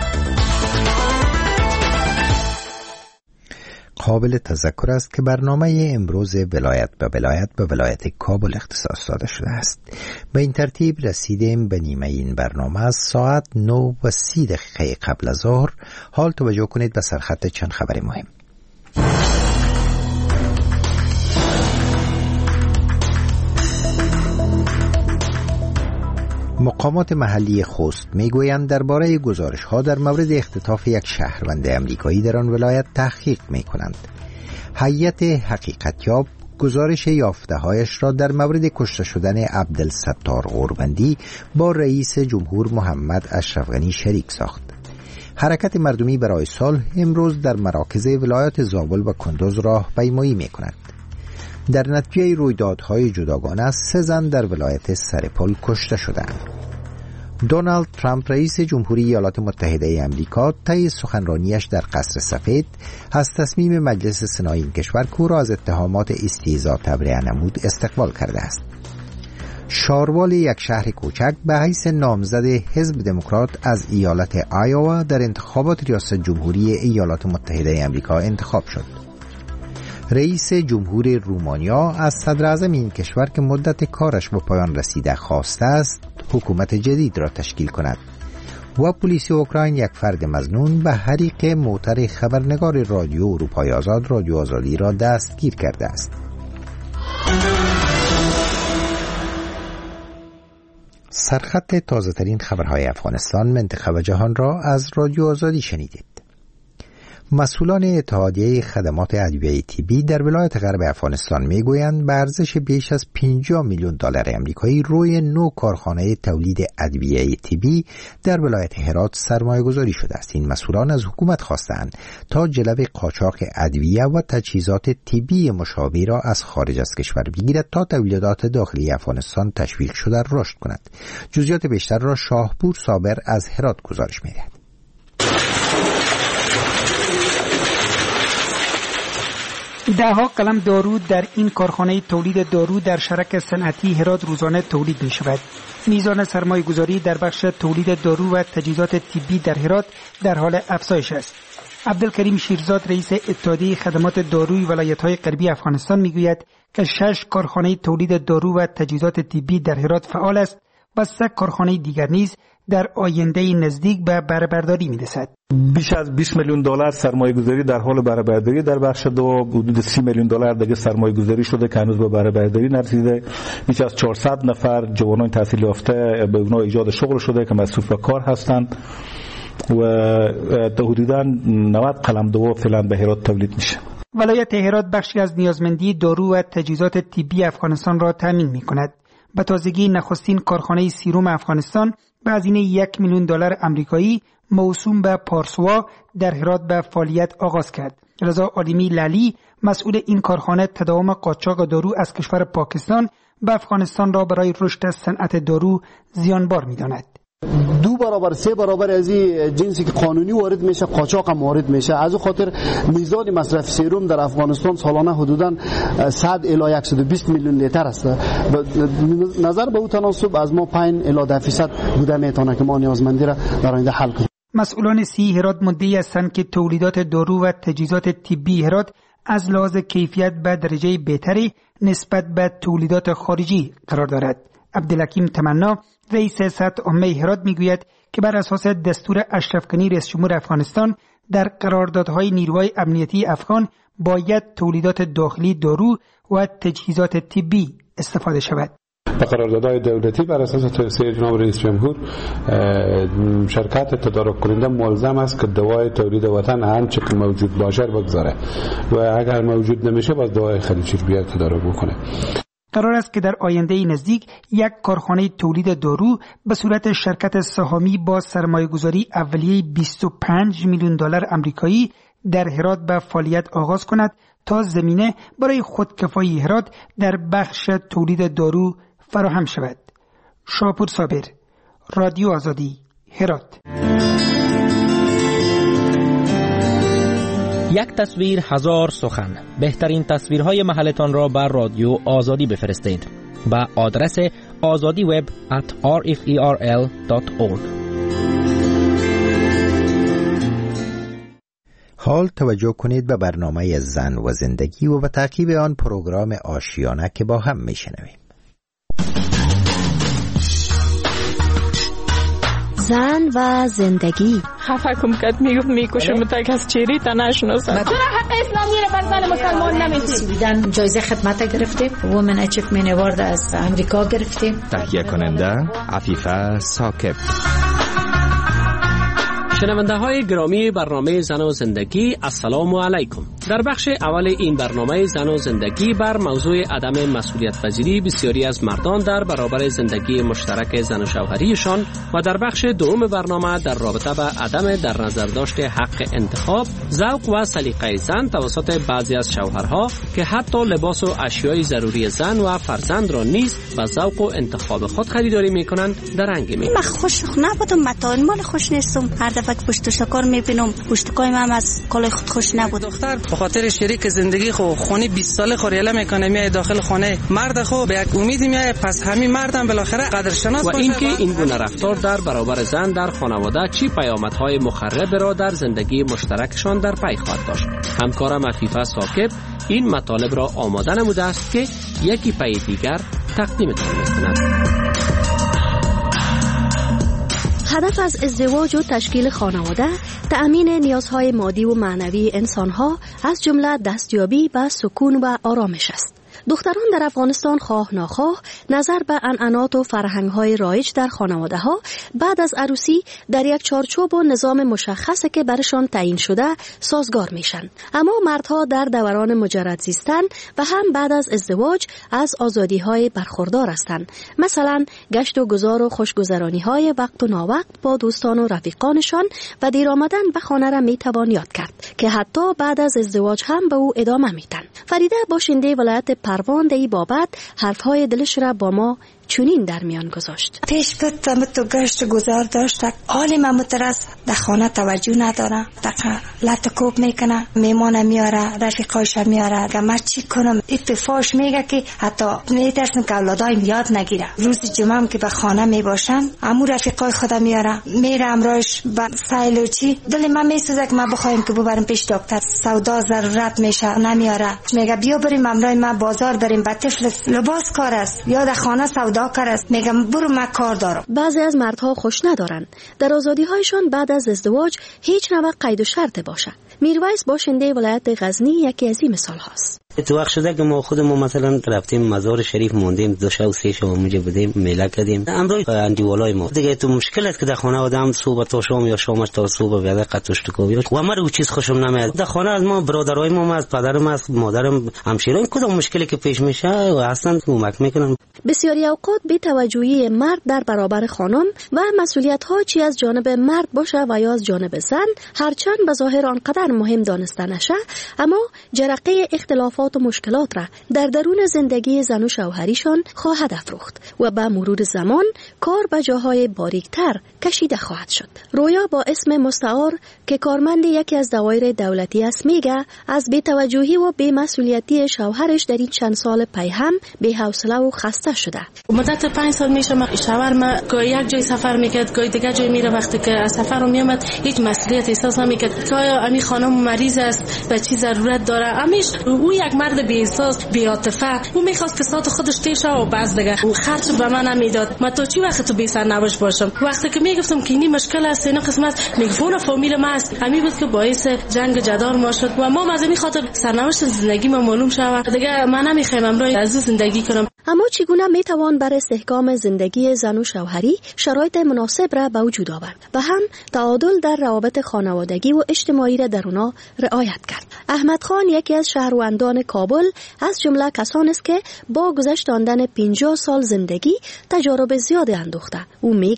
قابل تذکر است که برنامه امروز ولایت به ولایت کابل اختصاص داده شده است. به این ترتیب رسیدیم به نیمه این برنامه از ساعت 9:30 قبل از ظهر. حال توجه کنید به سرخط چند خبر مهم. مقامات محلی خوست میگویند درباره گزارش‌ها در مورد اختطاف یک شهروند امریکایی در آن ولایت تحقیق می‌کنند. هیئت حقیقتیاب گزارش یافته‌هایش را در مورد کشته شدن عبدالستار غوربندی با رئیس جمهور محمد اشرف غنی شریک ساخت. حرکت مردمی برای صلح امروز در مراکز ولایات زابل و کندوز راهپیمایی می‌کند. در نتیجه رویدادهای جداگانه 3 زن در ولایت سرپل کشته شدند. دونالد ترامپ رئیس جمهوری ایالات متحده آمریکا طی سخنرانیش در قصر سفید از تصمیم مجلس سنای این کشور که او را از اتهامات استهزا تبرئه نمود استقبال کرده است. شاروال یک شهر کوچک به حیث نامزد حزب دموکرات از ایالت آیووا در انتخابات ریاست جمهوری ایالات متحده آمریکا انتخاب شد. رئیس جمهور رومانیا از صدر اعظم این کشور که مدت کارش به پایان رسیده خواسته است حکومت جدید را تشکیل کند و پلیس اوکراین یک فرد مظنون به حریق موتر خبرنگار رادیو اروپای آزاد رادیو آزادی را دستگیر کرده است. سرخط تازه ترین خبرهای افغانستان، منطقه و جهان را از رادیو آزادی شنیدید. مسئولان اتحادیه خدمات ادویه طبی در ولایت غرب افغانستان میگویند به ارزش بیش از 50 میلیون دلار آمریکایی روی 9 کارخانه تولید ادویه طبی در ولایت هرات سرمایه گذاری شده است. این مسئولان از حکومت خواستند تا جلو قاچاق ادویه و تجهیزات طبی مشابه را از خارج از کشور بگیرد تا تولیدات داخلی افغانستان تشویق شده رشد کند. جزئیات بیشتر را شاهپور صابر از هرات گزارش می‌دهد. ده‌ها قلم دارو در این کارخانه تولید دارو در شرک صنعتی هرات روزانه تولید می شود. میزان سرمایه گذاری در بخش تولید دارو و تجهیزات طبی در هرات در حال افزایش است. عبدالکریم شیرزاد رئیس اتحادیه خدمات داروی ولایت‌های غربی افغانستان میگوید که 6 کارخانه تولید دارو و تجهیزات طبی در هرات فعال است و 3 کارخانه دیگر نیز در آینده نزدیک به بهره‌برداری می‌رسد. بیش از 20 میلیون دلار سرمایه‌گذاری در حال بهره‌برداری در بخش دو، حدود 30 میلیون دلار دیگه سرمایه‌گذاری شده که هنوز به بهره‌برداری نرسیده. بیش از 400 نفر جوانان تحصیل یافته به اونها ایجاد شغل شده که مصروف به کار هستند و حدوداً 90 قلمدو فعلا به هرات تولید میشه. ولایت هرات بخشی از نیازمندی دارو و تجهیزات طبی افغانستان را تامین می‌کند. به تازگی نخستین کارخانه سیروم افغانستان به هزینه 1 میلیون دلار آمریکایی موسوم به پارسوا در هرات به فعالیت آغاز کرد. رضا عالمی لالی مسئول این کارخانه تداوم قاچاق دارو از کشور پاکستان به افغانستان را برای رشد صنعت دارو زیانبار می‌داند. 2 برابر 3 برابر از این جنسی که قانونی وارد میشه قاچاق هم وارد میشه. از اون خاطر میزان مصرف سرم در افغانستان سالانه حدوداً 100 الی 120 میلیون لیتر است. نظر به او تناسب از ما 5 الی 10% بوده میتونه که ما نیازمندی را در آینده حل کنیم. مسئولان صحی هرات مدعی هستند که تولیدات دارو و تجهیزات طبی هرات از لحاظ کیفیت به درجه بهتری نسبت به تولیدات خارجی قرار دارد. عبدالحکیم تمنا رئیس سطح عامه هرات میگوید که بر اساس دستور اشرف غنی رئیس جمهور افغانستان در قراردادهای نیروهای امنیتی افغان باید تولیدات داخلی دارو و تجهیزات طبی استفاده شود. به قراردادهای دولتی بر اساس توصیه جناب رئیس جمهور شرکت تدارک کننده ملزم است که دوای تولید وطن آنچه که موجود باشه بگذاره و اگر موجود نمیشه باز دوای خلیجی بیاد تدارک بکنه. قرار است که در آینده نزدیک یک کارخانه تولید دارو به صورت شرکت سهامی با سرمایه‌گذاری اولیه 25 میلیون دلار آمریکایی در هرات به فعالیت آغاز کند تا زمینه برای خودکفایی هرات در بخش تولید دارو فراهم شود. شاپور صابر، رادیو آزادی، هرات. یک تصویر هزار سخن. بهترین تصویرهای محلتان را بر رادیو آزادی بفرستید با آدرس azadiweb@rferl.org. حال توجه کنید به برنامه زن و زندگی و به تعقیب آن پروگرام آشیانه که با هم میشنویم. زن و زندگی. خفه کم کد میگفت میکشم تا کس چیری تا نشناسم. چرا حق اسلامی را بر زن مسلمان نمیدید؟ سویدن جایزه خدمت گرفتیم، وومن اچیومنت اوارد از امریکا گرفتیم. تهیه کننده عفیفه ثاقب. شنونده های گرامی برنامه زن و زندگی، السلام علیکم. در بخش اول این برنامه زن و زندگی بر موضوع عدم مسئولیت پذیری بسیاری از مردان در برابر زندگی مشترک زن و شوهریشان و در بخش دوم برنامه در رابطه با عدم در نظر داشت حق انتخاب، ذوق و سلیقه زن توسط بعضی از شوهرها که حتی لباس و اشیای ضروری زن و فرزند را نیز به ذوق و انتخاب خود خریداری میکنند درنگ میکنند. من خوش نبودم، متان مال خوش نیستم. هر دفعه که پشت شکار میبینم پشتکای من از کالای خود خوش نبود. دختر به خاطر شریک زندگی خو خونه 20 ساله خوریله میکنه، میای داخل خانه مرد خو به یک امیدی میای، پس همین مردم بالاخره قدرشناس باشه. و اینکه این گونه رفتار در برابر زن در خانواده چی پیامدهای مخرب را در زندگی مشترکشان در پی خواهد داشت. همکارم عفیفه ثاقب این مطالب را آماده نموده است که یکی پی دیگر تقدیمتان می‌کند. هدف از ازدواج و تشکیل خانواده تأمین نیازهای مادی و معنوی انسانها از جمله دستیابی به سکون و آرامش است. دختران در افغانستان خواه ناخواه نظر به عنعنات و فرهنگ‌های رایج در خانواده‌ها بعد از عروسی در یک چارچوب و نظام مشخصی که برشان تعیین شده سازگار میشن. اما مردها در دوران مجرد زیستن و هم بعد از ازدواج از آزادی‌های برخوردار هستند. مثلا گشت و گذار و خوشگذرانی‌های وقت و ناوقت با دوستان و رفیقانشان و دیر آمدن به خانه را میتوان یاد کرد که حتی بعد از ازدواج هم به او ادامه میدن. فریده باشنده ولایت پروان در این بابت حرفهای دلش را با ما چونین در میان گذاشت. پیش بودم تو گشت گذار داشت، حالی من مترس در خانه توجه ندارم، دقیقا لطکوب میکنه، میمانه میاره، رفیقایش میاره، که من چی کنم؟ اتفاقش میگه که حتی میترسم که اولادایم یاد نگیره. روز جمعه که به خانه میباشن امو رفیقای خودم میاره، میره امرایش به سیل و چی، دل من میسوزه که من بخوایم که ببرم پیش دکتر، سودا ضرورت میشه نمیاره، میگه بیا بریم امرای من بازار بریم، به طفل لباس کار است یا در خانه سودا کار است، میگم برو من کار دارم. بعضی از مردها خوش ندارن در آزادی‌هایشان بعد از ازدواج هیچ نوع قید و شرط باشه. میرویس باشنده ولایت غزنی یکی از این مثال هاست. تو وقت شده که ما خودمون مثلا رفتیم مزار شریف موندیم، 2 شب 3 شب اونجا بودیم، میله کردیم. امروز اندیوالای ما دیگه تو مشکل است که در خانه آدم صبح تا شام یا شام تا صبح بیاد قطوش تو کوی و ما رو چیز خوشم نمیاد. در خانه از ما برادرای ما، از پدرم، از مادرم، همشیران کدوم مشکلی که پیش میشه و اصلا کمک میکنن. بسیاری اوقات بی توجهی مرد در برابر خانم و مسئولیت‌ها چی از جانب مرد باشه و یا از جانب زن هرچند به ظاهر آنقدر مهم دانسته نشه، اما جرقه اختلافات و مشکلات را در درون زندگی زن و شوهریشان خواهد افروخت و به مرور زمان کار به جاهای باریکتر کشیده خواهد شد. رویا با اسم مستعار که کارمند یکی از دوایر دولتی است میگه از بی توجهی و بی مسئولیتی شوهرش در این چند سال پی هم بی حوصله و خسته شده. مدت 5 سال میشه شوهر ما گاهی یک جای سفر میکرد، گاهی دیگه جای میره، وقتی که از سفر میومد هیچ مسئولیت احساس نمیکرد که آیا امی خانم مریض است و چی ضرورت داره. امیش او یک مرد بی احساس بی عاطفه، او میخواست که ساعت خودش تیشه و بعض دیگه او خرج به من نمیداد. من تو چی وقت تو بی سرنوشت باشم؟ وقتی که میگفتم که این مشکل است، این قسمت میگفون فامیل ما است، امی بود که باعث جنگ جدال ما شد و ما از این خاطر سرنوشت زندگی ما معلوم شود دیگه من نمیخوام امروز از زندگی کنم. اما چگونه میتوان بر استحکام زندگی زن و شوهری شرایط مناسب را به وجود آورد و هم تعادل در روابط خانوادگی و اجتماعی را در اونا رعایت کرد؟ احمد خان یکی از شهروندان کابل از جمله کسانی است که با گذشت آمدن 50 سال زندگی تجارب زیادی اندوخته. او میگه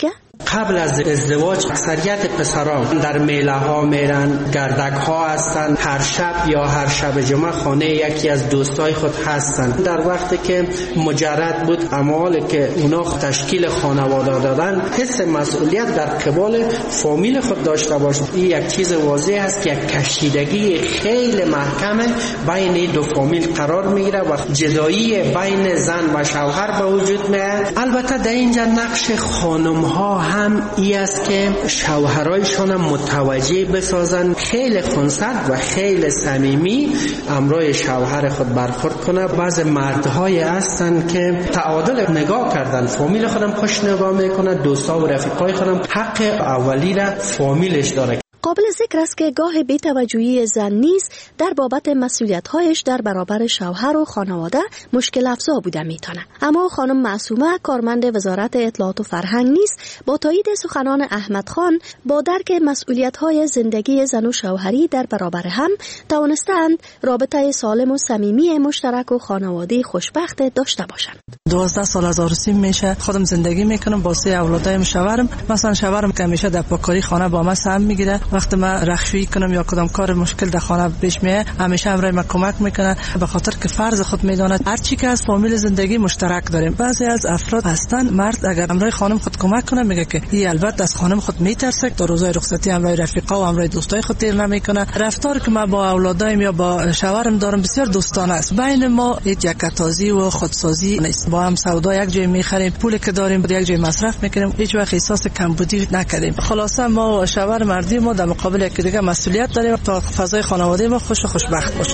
قبل از ازدواج اکثریت پسران در میله ها میرن، گردک ها هستن، هر شب یا هر شب جمعه خانه یکی از دوستای خود هستن. در وقتی که مجرد بود، اما که اونا تشکیل خانواده دادن، حس مسئولیت در قبال فامیل خود داشته باشند. این یک چیز واضح است که یک کشیدگی خیلی محکم بین دو فامیل قرار میگیره و جدایی بین زن و شوهر به وجود میاد. البته در اینجا نقش خانم ها هم ای است که شوهرایشان متوجه بسازن، خیلی خونسرد و خیلی صمیمی امروی شوهر خود برخورد کنه. بعض مردهای هستن که تعادل نگاه کردن، فامیل خودم خوش نگاه میکنه، دوستا و رفیقای خودم حق اولی را فامیلش داره. قابل ذکر است که گاه بی‌توجهی زن نیز در بابت مسئولیت‌هایش در برابر شوهر و خانواده مشکل افزا بوده میتونه. اما خانم معصومه کارمند وزارت اطلاعات و فرهنگ نیز با تایید سخنان احمد خان با درک مسئولیت‌های زندگی زن و شوهری در برابر هم توانستند رابطه سالم و صمیمی مشترک و خانوادگی خوشبخت داشته باشند. 12 سال از عروسی میشه، خودم زندگی میکنم با 3 اولادایم. شوهرم مثلا شوهرم که همیشه در پاکاری خانه با من سهم میگیره، وقتی من رخشویی کنم یا کدام کار مشکل در خانه پیش میاد همیشه امرای من کمک میکنه، به خاطر که فرض خود میداند هر چی که از فامیل زندگی مشترک داریم. بعضی از افراد هستن مرد اگر امرای خانم خود کمک کنه میگه که این البته از خانم خود میترسه، در روزای رخصتی امرای رفیقا و امرای دوستای خود تیر نمیکنه. رفتار که من با اولادایم یا با شوهرم دارم بسیار دوستانه است. بین ما هیچ یکتازی و خودسازی نیست. با هم سودا یک جای میخریم، پولی که داریم یک جای مصرف میکنیم، هیچ وقت احساس کمبودی نکردیم. خلاصه ما شوهر مردی ما در مقابل یکی دیگه مسئولیت داریم تا فضای خانواده ما خوش و خوشبخت باشه.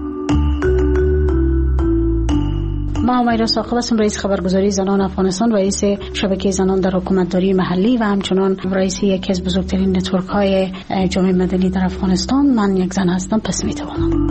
ما همیرا ساقب هستم، رئیس خبرگزاری زنان افغانستان، رئیس شبکه زنان در حکومتداری محلی و همچنان رئیس یکی از بزرگترین نتورک های جامعه مدنی در افغانستان. من یک زن هستم، پس میتوانم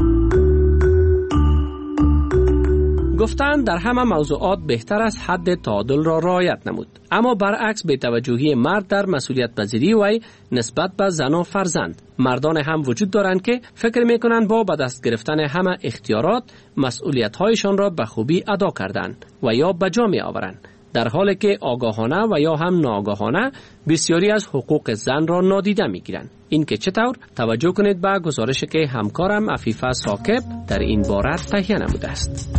گفتند در همه موضوعات بهتر است حد تعادل را رعایت نمود. اما برعکس بی‌توجهی مرد در مسئولیت پذیری وی نسبت به زن و فرزند. مردان هم وجود دارند که فکر میکنند با به دست گرفتن همه اختیارات مسئولیت‌هایشان را به خوبی ادا کردند و یا به جا می‌آورند، در حالی که آگاهانه و یا هم ناآگاهانه بسیاری از حقوق زن را نادیده میگیرند. این که چطور؟ توجه کنید به گزارشی که همکارم عفیفه ثاقب در این باره تهیه نموده است.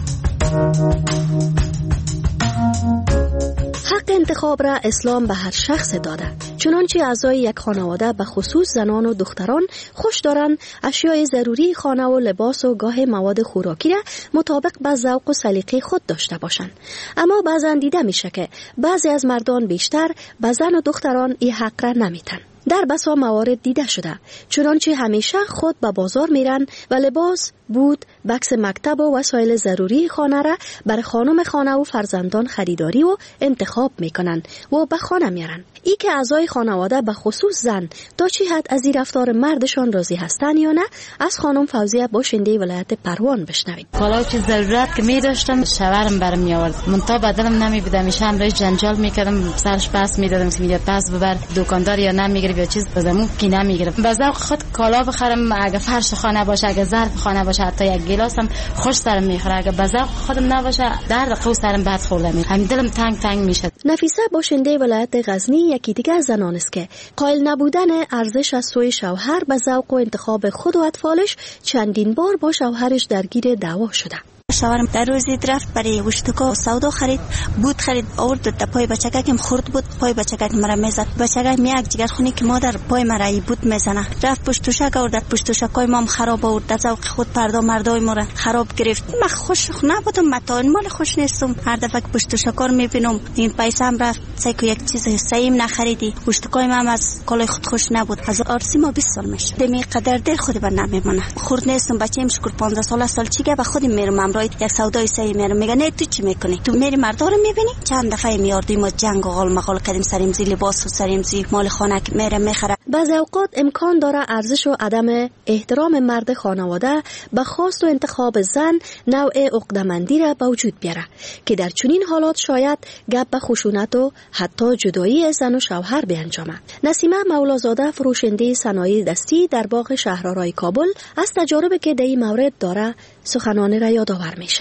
حق انتخاب را اسلام به هر شخص داده. چنانچه اعضای یک خانواده به خصوص زنان و دختران خوش دارند اشیای ضروری خانه و لباس و گاه مواد خوراکی را مطابق به ذوق و سلیقه خود داشته باشند. اما بعضا دیده میشه که بعضی از مردان بیشتر به زن و دختران این حق را نمیتن. در بسا موارد دیده شده، چنانچه همیشه خود به بازار میرن و لباس، بود، بکس مکتب و وسایل ضروری خانه را بر خانم خانه و فرزندان خریداری و انتخاب میکنن و به خانه میارن. ای که اعضای خانواده به خصوص زن تا چی حد از این رفتار مردشان راضی هستن یا نه، از خانم فوزیه باشنده ولایت پروان بشنویم. کالا که ضرورت که می داشتم شوهرم برام می آورد، منتها بدلم نمی بودم، میشه امروز جنجال میکردم، سرش پس میدادم که میگه پس ببر دکاندار یا نمیگیره یا چیز بزنم کی نمیگیره. به ذوق خود کالا بخرم، اگه فرش خانه باشه، اگه ظرف خانه باشه، حتی یک گلاسم خوش سرم میخوره، اگه به ذوق خودم نباشه درد قو سرم بد خورده، همین دلم تنگ میشه. نفیسه باشنده ولایت غزنی یکی دیگه از زنان است که قائل نبودن ارزش از سوی شوهر به ذوق و انتخاب خود و اطفالش چندین بار با شوهرش درگیر دعوا شده. شوهرم در روزی رفت برای وشتکا سودا خرید، بود خرید، آورد تا پای بچگکم خورد بود، پای بچگک مرا میزد، بچگک میاک جگر خونی که مادر پای مرا ای بود میزنه، رفت پشت توشک آورد، پشت توشکای مام خراب آورد، در ذوق خود پردا مردای ما خراب گرفت. من خوش نبودم، متان مال خوش نیستم، هر دفعه پشت توشکار میبینم این پیسه هم رفت، سیکو یک چیز سیم نخریدی، وشتکای مام از کالای خود خوش نبود. از آرسی ما 20 سال میشه، دمی قدر دل خود بر نمیمونه، خورد نیستم، بچه‌ام شکر 15 سال چیگه به خودم میرم یک سودای سعی میرم، میگه نه تو چی میکنی؟ تو میری مردا رو میبینی؟ چند دفعه میاردیم ما جنگ و غال مغال کردیم، سریم زی لباس و سریم زی مال خانه میره میخره. بعضی اوقات امکان داره ارزش و عدم احترام مرد خانواده به خواست و انتخاب زن نوع عقده‌مندی را به وجود بیاره که در چنین حالات شاید گپ به خشونت و حتی جدایی زن و شوهر بیانجامه. نسیمه مولازاده، فروشنده صنایع دستی در باغ شهرآرای کابل، از تجاربی که در این مورد داره سخنان را یادآور میشه.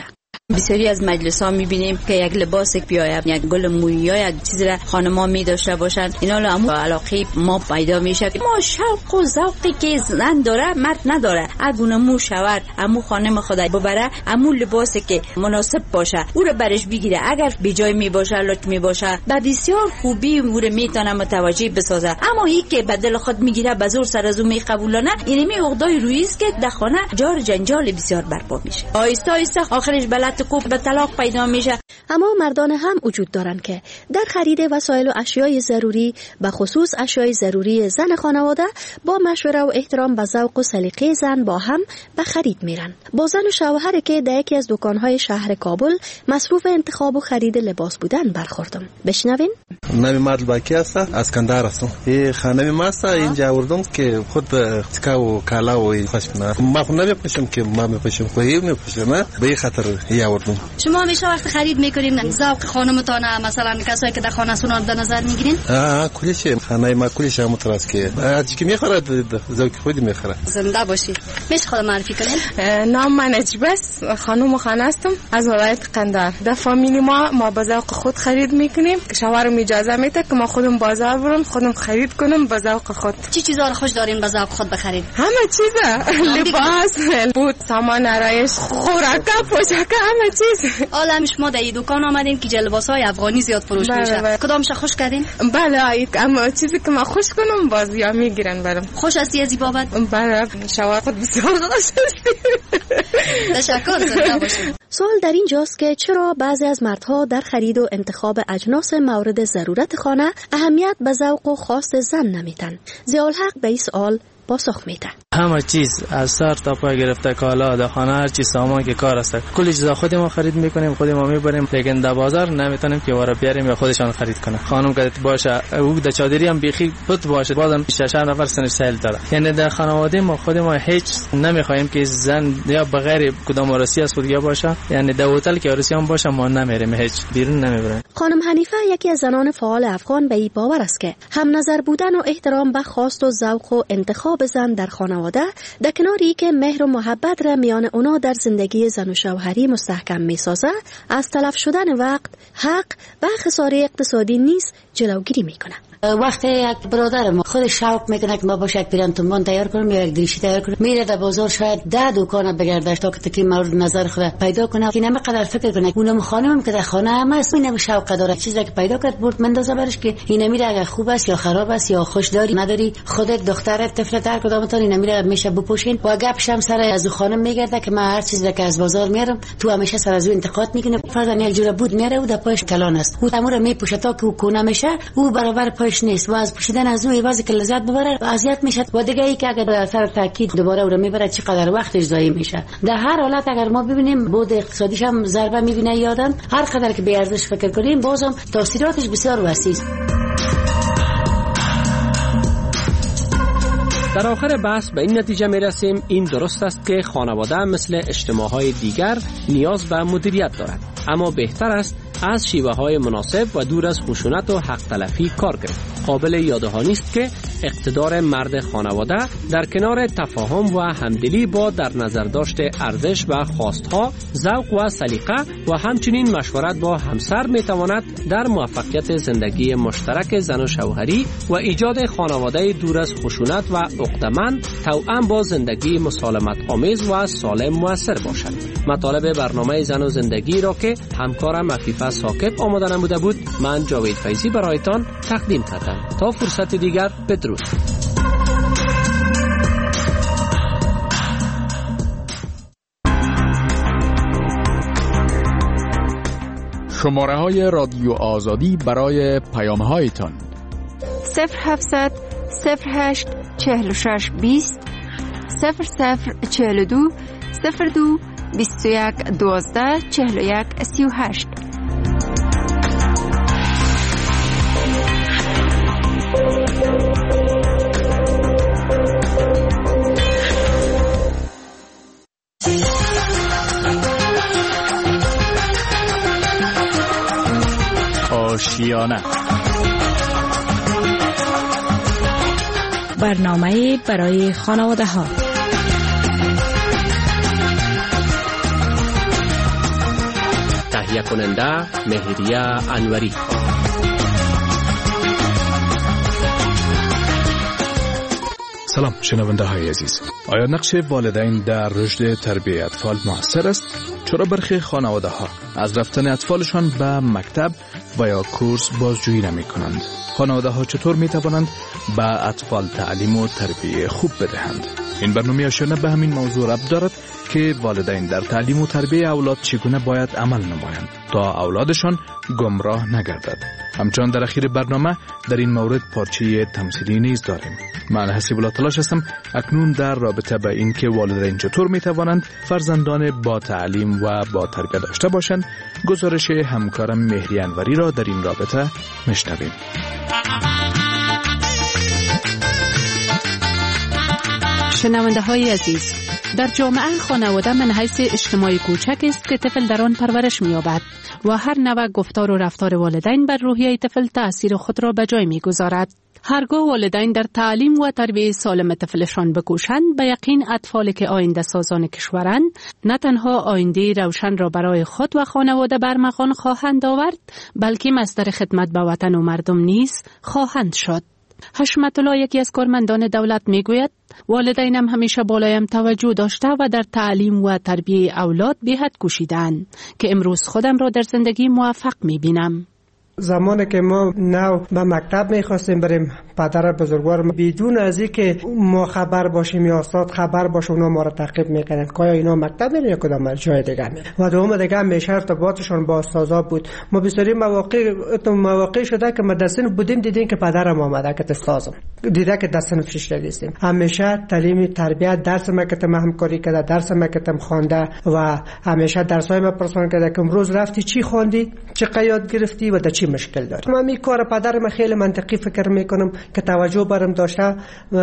بسیاری از مجلس‌ها می‌بینیم که یک لباس بیاید، یک گل مویی یا یک چیزی را خانم‌ها می‌داشته باشند، اینا رو علاقه ما پیدا میشه. ما شوق و ذوقی که زن داره مرد نداره. اگه مو شود امو خانم خدا ببره، امو لباسی که مناسب باشه او رو برش بگیره، اگر بی جای می باشه لط می باشه به بسیار خوبی او رو میتونه متوجه بسازه. اما این که بدل خود میگیره به زور سر از اون میقبولانه، اینمی عقدای رویی است که در خانه جار جنجال بسیار برپا میشه. آیسته آیسته آخرش بلت کوب به طلاق پیدا میشه. اما مردان هم وجود دارند که در خرید وسایل و اشیای ضروری، به خصوص اشیای ضروری زن خانواده، با مشوره و احترام به ذوق و سلیقه زن با هم به خرید میرن. با زن و شوهر که در یکی از دکانهای شهر کابل مصروف انتخاب و خرید لباس بودن برخوردم. بشنوین. نامی مادل باکی است، از کندهار هستم. این خانمی ما است، اینجا آوردم که خود تکا و کالا و خوش کنم. ما خود نمیپوشم که ما میپوشم، خودی میپوشم. به این خاطر این آوردم. شما همیشه وقت خرید میکنین ذوق خانمتان مثلا کسایی که در خانه سونار در نظر میگیرین؟ کلیش خانه ما کلیش متراس که هرچی که میخوره ذوق خودی میخوره. زنده باشی. میشه خود معرفی کنین؟ نام من اجبس، خانم خانه هستم از ولایت قندهار. در فامیلی ما با ذوق خود خرید میکنیم. شوهرم اجازه میده که ما خودم بازار برم، خودم خرید کنم با ذوق خود. چی چیزا رو خوش دارین با ذوق خود بخرید؟ همه چیزا، لباس، بود، سامان آرایش، خوراک، پوشاک، همه چیز. حالا شما در این دکان آمدین که لباسای افغانی زیاد فروش میشه. کدامش خوش کردین؟ بله، اما چیزی که ما خوش کنم باز یا میگیرن برام. خوش هستی از این بابت؟ بله، شوهر خود بسیار خوش هستی. تشکر. زنده باشید. سوال در اینجاست که چرا بعضی از مردها در خرید و انتخاب اجناس مورد ضرورت خانه اهمیت به ذوق و خواست زن نمیدن؟ ضیاءالحق به این سوال پاسخ میده. همه چیز از سر تا پای گرفته کالا در خانه، هر چیز سامان که کار است کلی چیزا خود ما خرید میکنیم، خود ما میبریم، لیکن در بازار نمیتونیم که وارا بیاریم یا خودشان خرید کنه. خانم که باشه او در چادری هم بیخی بود باشه، بازم 6 نفر سنش سهل داره. یعنی در خانواده ما خود ما هیچ نمیخوایم که زن یا بغیر کدام عروسی از خود باشه، یعنی در هتل که عروسی هم باشه ما نمیریم، هیچ بیرون نمیبریم. خانم حنیفه یکی از زنان فعال افغان به این باور است که هم نظر بودن و احترام به خواست و ذوق و انتخاب زن در خانواده، در کناری که مهر و محبت را میان اونا در زندگی زن و شوهری مستحکم میسازه، از تلف شدن وقت، حق و خساره اقتصادی نیز جلوگیری میکنه. وقتی یک برادرم خود شوق میکنه که ما باشه یک پیرنتون تیار کنم یا یک دریشی تیار کنم، میره در بازار شاید 10 دکان بگرده تا که تکی مورد نظر خود پیدا کنه که نمیقدر فکر کنه اونم خانمم که در خانه هم است اینم شوق داره، چیزی که پیدا کرد برد مندازه برش که اینا میره اگر خوب است یا خراب است یا خوش داری نداری، خودت دخترت طفلت هر کدامتون اینا میره میشه بپوشین و گپ شم سر از خانم میگرده که من هر چیزی که از بازار میارم تو همیشه سر از انتقاد میکنه، فرضاً یک جوره بود میاره و در پایش کلان است، او تمور میپوشه تا که او کونه میشه او برابر پایش نیست و از پوشیدن از او ایوازی که لذت ببره اذیت میشه و دیگه ای که اگر در سر تاکید دوباره او رو میبره چقدر وقتش ضایع میشه. در هر حالت اگر ما ببینیم بود اقتصادیش هم ضربه میبینه یادن، هر قدر که به ارزش فکر کنیم بازم تاثیراتش بسیار وسیع است. در آخر بحث به این نتیجه می رسیم این درست است که خانواده مثل اجتماعهای دیگر نیاز به مدیریت دارد، اما بهتر است از شیوه های مناسب و دور از خشونت و حق تلفی کار گرفت. قابل یاددهانی است که اقتدار مرد خانواده در کنار تفاهم و همدلی با در نظر داشت ارزش و خواستها، ذوق و سلیقه و همچنین مشورت با همسر می تواند در موفقیت زندگی مشترک زن و شوهری و ایجاد خانواده دور از خشونت و عقده‌مند توأم با زندگی مسالمت آمیز و سالم مؤثر باشد. مطالب برنامه زن و زندگی را که همکارم عفیفه ساکب آماده نموده بود، من جاوید فیضی برایتان تقدیم کردم. تا فرصت دیگر، بدرود. شماره های رادیو آزادی برای پیام هایتان 0700 08 46 20 0042 02 21 12 41 38. آشیانه، برنامه برای خانواده ها. تهیه کننده مهریه انوری. سلام شنونده های عزیز. آیا نقش والدین در رشد تربیت اطفال موثر است؟ چرا برخی خانواده ها از رفتن اطفالشان به مکتب و یا کورس بازجویی نمی کنند؟ خانواده ها چطور می توانند به اطفال تعلیم و تربیت خوب بدهند؟ این برنامه آشنا به همین موضوع ربط دارد که والدین در تعلیم و تربیت اولاد چگونه باید عمل نمایند تا اولادشان گمراه نگردد. همچنان در اخیر برنامه در این مورد پارچه تمثیلی نیز داریم. من حسیب الله تلاش هستم اکنون در رابطه به این که والدین چطور می توانند فرزندان با تعلیم و با تربیت داشته باشند گزارش همکارم مهریه انوری را در این رابطه میشنویم. شنونده های عزیز، در جامعه خانواده من حیث اجتماعی کوچک است که طفل در آن پرورش می‌یابد و هر نوع گفتار و رفتار والدین بر روحیه طفل تأثیر خود را به جای می‌گذارد. هرگاه والدین در تعلیم و تربیت سالم طفلشان بکوشند، به یقین اطفالی که آینده سازان کشورند نه تنها آینده روشن را برای خود و خانواده برمغان خواهند آورد، بلکه مصدر خدمت به وطن و مردم نیز خواهند شد. حشمت الله، یکی از کارمندان دولت، میگوید والدینم همیشه بالایم توجه داشته و در تعلیم و تربیت اولاد به حد کوشیدند که امروز خودم را در زندگی موفق میبینم. زمانی که ما نو به مکتب میخواستیم بریم، پدر بزرگوار بدون از اینکه ما خبر باشیم یا استاد خبر باشه اونا ما را تعقیب میکنن که آیا اینا مکتب میرن یا کدام جای دیگه میرن. و دوم دیگه همیشه ارتباطشون با استادا بود. ما بسیاری مواقع شده که ما در صنف بودیم دیدیم که پدرم آمده که استادم دیده که در صنف شش نگیستیم. همیشه تعلیم تربیت درس مکتب همکاری کرده، درس مکتب خوانده و همیشه درسای ما پرسان کرده که امروز رفتی چی خواندی، چه یاد گرفتی و در چی مشکل داری. من می کار پدرم خیلی منطقی فکر میکنم که توجه برم داشته،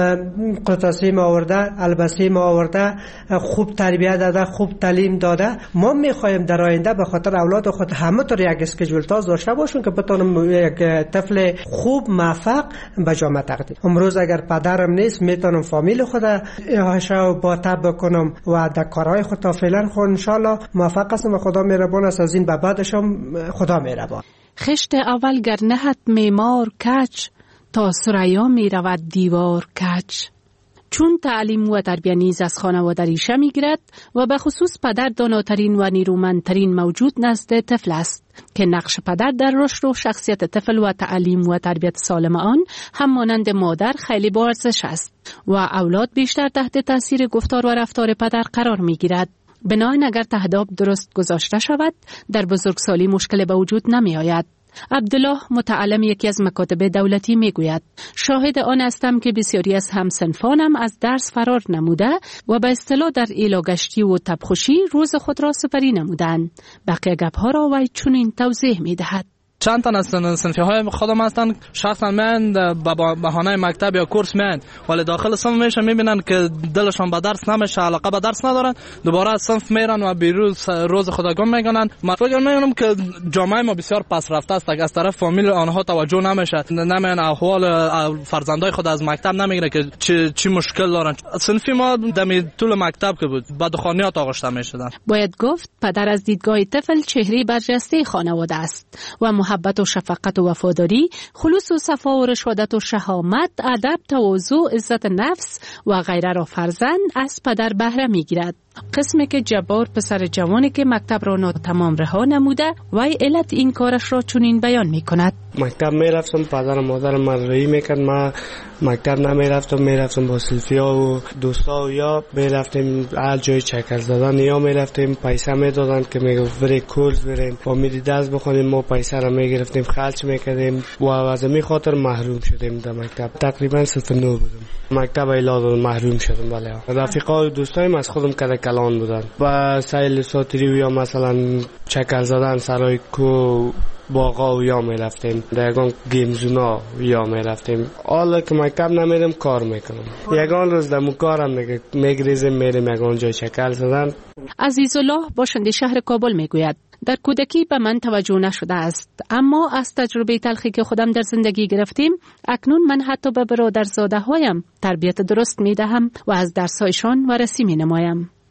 قطعه ما آورده، البسه ما آورده، خوب تربیت داده، خوب تعلیم داده. ما میخوایم در آینده به خاطر اولاد خود همه طور یک اسکیجول تاز داشته باشیم که بتونم یک طفل خوب موفق به جامعه تقدیم. امروز اگر پدرم نیست میتونم فامیل خود احاطه با تاب کنم و در کارهای خود فعلا خود ان شاء الله موفق هستم و خدا مهربان است. از این به بعدشم خدا مهربان. خشت اول گر نهد معمار کج، تا ثریا می رود دیوار کج. چون تعلیم و تربیت نیز از خانواده ریشه می گیرد و به خصوص پدر داناترین و نیرومندترین موجود نزد طفل است که نقش پدر در رشد و شخصیت طفل و تعلیم و تربیت سالم آن هم مانند مادر خیلی با ارزش است و اولاد بیشتر تحت تاثیر گفتار و رفتار پدر قرار می گیرد. بنابراین اگر تهداب درست گذاشته شود در بزرگسالی مشکل به وجود نمی آید. عبدالله متعلم یکی از مکاتب دولتی می گوید شاهد آن هستم که بسیاری از همسنفانم از درس فرار نموده و به اصطلاح در ایلاگشتی و تبخوشی روز خود را سپری نمودند. بقیه گپها را وی چنین توضیح می دهد. چند تن از صنفی های خودم هستن شخصا من به بهانه مکتب یا کورس میان ولی داخل صنف میشن میبینن که دلشون به درس نمیشه، علاقه به درس ندارن، دوباره از صنف میرن و بیروز روز خود گم میکنن. من فکر میکنم که جامعه ما بسیار پس رفته است، از طرف فامیل آنها توجه نمیشه، نمیان احوال فرزندای خود از مکتب نمیگیره که چی مشکل دارن. صنفی ما دمی طول مکتب که بود بدخانیات آغشته میشدن. باید گفت پدر از دیدگاه طفل چهره برجسته خانواده است و محبت و شفقت و وفاداری، خلوص و صفا و رشادت و شهامت، ادب، تواضع، عزت نفس و غیره را فرزند از پدر بهره میگیرد. قسمی که جبار پسر جوانی که مکتب را ناتمام رها نموده وی علت این کارش را چنین بیان میکند. مکتب میرفتم، پدر و مادرم من رایی میکرد، من مکتب میرفتم با سلفیا و دوستا و یا میرفتیم هر جای چکر زدن یا میرفتیم پیسه میدادن که میگفت بری کورس بریم و میدی درس بخونیم، ما پیسه را میگرفتیم خرج میکردیم و از این خاطر محروم شدیم در مکتب. تقریبا صف 9 بودم مکتب ایلاد محروم شدم. بله رفیقا و دوستایم از خودم کده کلان بودن و سیل ساتری یا مثلا چکر زدن سرای کو باغا و یا میرفتیم یگان گیمزونا یا میرفتیم. حالا که مکتب نمیرم کار میکنم، یگان روز دمو کارم میگریزیم میریم یگان جای چکر زدن. عزیزالله باشنده شهر کابل میگوید در کودکی به من توجه نشده است، اما از تجربه تلخی که خودم در زندگی گرفتیم اکنون من حتی به برادرزاده هایم تربیت درست می دهم و از درسایشان وارسی می نمایم.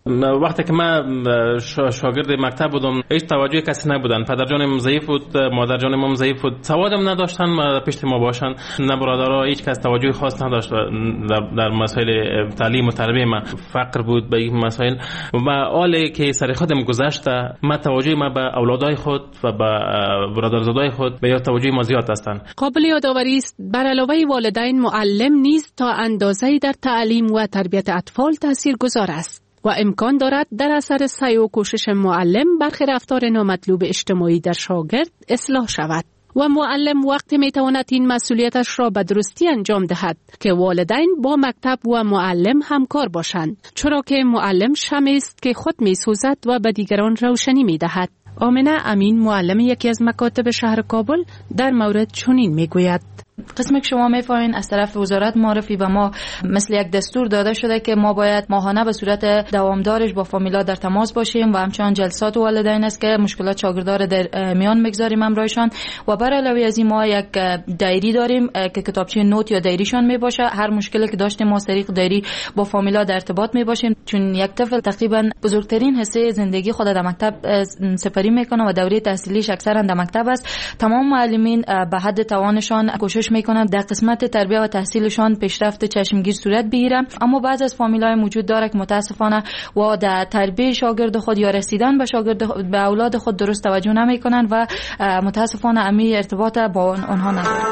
وقتی که من شاگرد مکتب بودم هیچ توجه کسی نبودن. پدرجانم ضعیف بود، مادرجانم هم ضعیف بود، سوادم نداشتن پشت ما باشن، نه برادرها، هیچ کس توجه خاص نداشت در مسائل تعلیم و تربیه. من فقر بود به این مسائل و حالی که سر خودم گذشته من توجه ما به اولادای خود و به برادرزادای خود به توجه ما زیاد هستند. قابل یادآوری است بر علاوه والدین معلم نیز تا اندازه‌ای در تعلیم و تربیت اطفال تاثیرگذار است و امکان دارد در اثر سعی و کوشش معلم برخی رفتار نامطلوب اجتماعی در شاگرد اصلاح شود و معلم وقتی میتواند این مسئولیتش را به درستی انجام دهد که والدین با مکتب و معلم همکار باشند، چرا که معلم شمعی است که خود میسوزد و به دیگران روشنی میدهد. آمنه امین، معلم یکی از مکاتب شهر کابل، در مورد چنین میگوید: قسمی که شما میفهمین از طرف وزارت معرفی به ما مثل یک دستور داده شده که ما باید ماهانه به صورت دوامدارش با فامیلا در تماس باشیم و همچنان جلسات والدین است که مشکلات شاگردار در میان میگذاریم همراهشان و بر علاوه از این ما یک دایری داریم که کتابچه نوت یا دایریشان میباشه. هر مشکلی که داشتیم ما از طریق دایری با فامیلا در ارتباط میباشیم، چون یک طفل تقریبا بزرگترین حصه زندگی خود در مکتب سپری میکنه و دوره تحصیلیش اکثرا در مکتب است. تمام معلمین به حد توانشان کوشش میکنند در قسمت تربیت و تحصیلشان پیشرفت چشمگیر صورت بگیرند، اما بعض از فامیلای موجود داره که متاسفانه و در تربیت شاگرد خود یا رسیدن به اولاد خود درست توجه نمیکنند و متاسفانه امی ارتباط با آنها ندارند.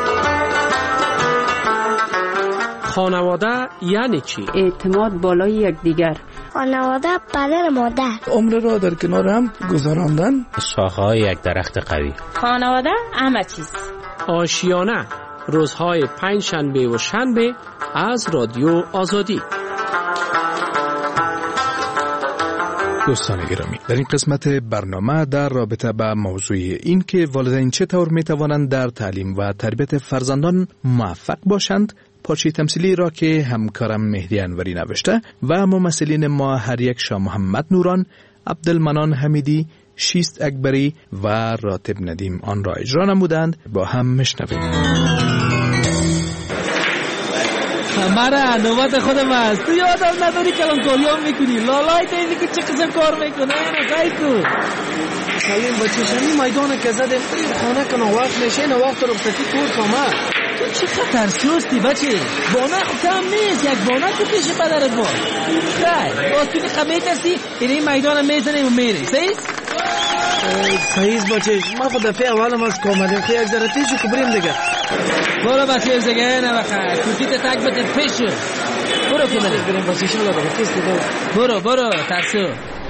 خانواده یعنی چی؟ اعتماد بالای یکدیگر. خانواده پدر مادر. عمر را در کنار هم گذراندن. شاخه‌های یک درخت قوی. خانواده همه چیز. آشیانه، روزهای پنجشنبه و شنبه از رادیو آزادی. دوستان گرامی، در این قسمت برنامه در رابطه با موضوع این که والدین چطور می توانند در تعلیم و تربیت فرزندان موفق باشند، پارچه تمثیلی را که همکارم مهدی انوری نوشته و ممثلین ما هر یک شاه محمد نوران، عبدالمنان حمیدی، شیست اکبری و راتب ندیم آن را اجرا نمودند. با هم میشنویم. مرا نوبت خودم است. تو یادم نداری کلانکاریام میکنی، لالای دیدی که چه قسم کار میکنه. خیلی کو سلیم بچه شمی میدان که زدیم خانه کنه وقت میشه نه وقت رخصتی کور کامه. تو چه خطر سوستی بچه؟ بانه خود کم نیست، یک بانه تو پیش پدرت با. خیلی باز توی قبیت هستی این میدان میزنیم و میری. صحیح بچه، ما خود دفعه اولم از کامدیم خیلی یک ذره تیزی که بریم دیگه. برو بچه زگه نبخه توتیت تک بده پیش شد. برو که بریم بچه شالا دیگه کسی دیگه. برو ترسو.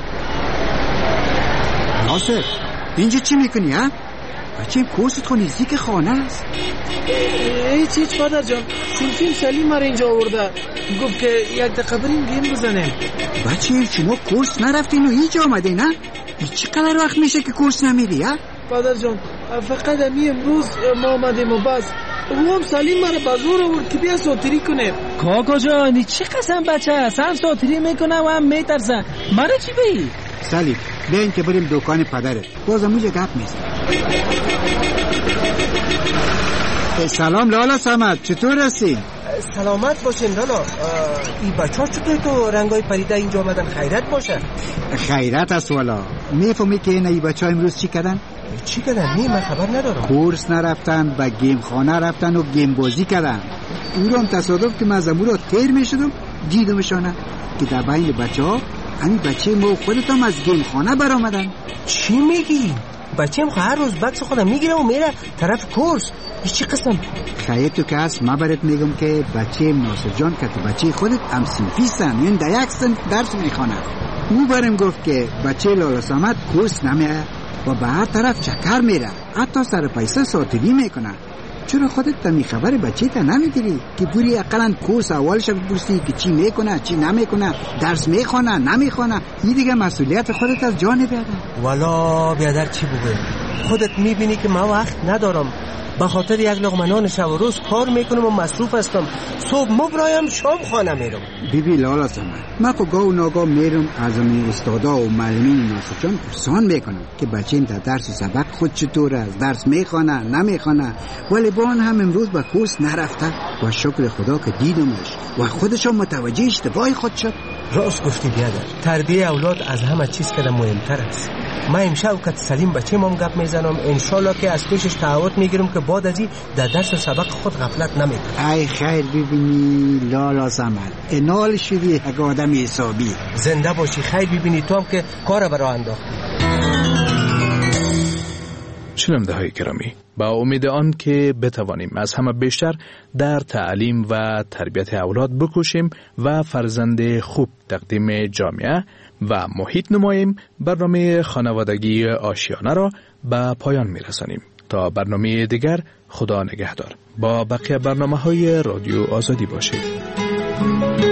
ناصر اینجا چی میکنی ها؟ بچه کورست خو نزدیک خانه است. هیچ پدر جان، سلفیم سلیم مر اینجا آورده، گفت که یک دقیقه بریم گیم بزنیم. بچه شما کورس نرفتین و اینجا آمدین ها؟ چقدر وقت میشه که کورس نمیری ها؟ پدر جان فقط امروز ما آمدیم و بس. او هم سلیم مرا بازور آورد که بیا ساتری کنیم. کاکا جان چه قسم بچه است، هم ساتری میکنه و هم میترسه. مرا چی بی؟ سلیم بیاین که بریم دکان پدرت، بازم اونجا گپ میزنیم. سلام لالا سمت، چطور هستی؟ سلامت باشین لالا. این بچه ها چطور تو رنگای پریده اینجا آمدن؟ خیرت باشه. خیرت است والا. میفهمی که این بچه ها امروز چی کردن؟ چی کردن؟ من خبر ندارم. کورس نرفتن و گیم خانه رفتن و گیم بازی کردن. او رو هم تصادف که من از امور تیر میشدم دیدمشانه که در بین بچه ها همین بچه ما خودت هم از گیم خانه برآمدن. چی میگی؟ بچه هم هر روز بکس خودم میگیره و میره طرف کورس. چی قسم؟ خیلی تو که هست ما برات میگم که بچه ناصر جان که تو بچه خودت هم سنفیستن، این در یک سنف درس میخوانه. او برم گفت که بچه لالا سمت کورس نمیه و به هر طرف چکر میره، حتی سر پیسه ساتری میکنه. چرا خودت تمی خبر بچه تا نمیگیری که بوری اقلا کورس اولش بپرسی که چی میکنه چی نمیکنه، درس میخونه نمیخونه؟ این دیگه مسئولیت خودت از جان بیادر. والا بیادر چی بگه؟ خودت میبینی که من وقت ندارم. به خاطر یک لقمه نان شب و روز کار میکنم و مصروف هستم. صبح مبرایم شام خانه میرم. بیبی لالا سمن، من خو گاه و ناگاه میرم از امی استادا و معلمین ناسچان پرسان میکنم که بچین در درس و سبق خود چطور است، درس میخوانه نمیخوانه، ولی با آن هم امروز به کورس نرفته و شکر خدا که دیدمش و خودشان متوجه اشتباه خود شد. راست گفتی بیادر، تربیه اولاد از همه چیز که مهمتر است. من امشب که سلیم بچه مام گپ میزنم، انشالله که از پیشش تعهد میگیرم که بعد از این در درس و سبق خود غفلت نمیکنه. ای خیر ببینی لالا زمن، انال شدی یک آدم حسابی. زنده باشی. خیر ببینی تو هم که کار برای انداختی. شنونده های گرامی، با امید آن که بتوانیم از همه بیشتر در تعلیم و تربیت اولاد بکوشیم و فرزند خوب تقدیم جامعه و محیط نماییم، برنامه خانوادگی آشیانه را به پایان میرسانیم. تا برنامه دیگر، خدا نگهدار. با بقیه برنامه های رادیو آزادی باشید.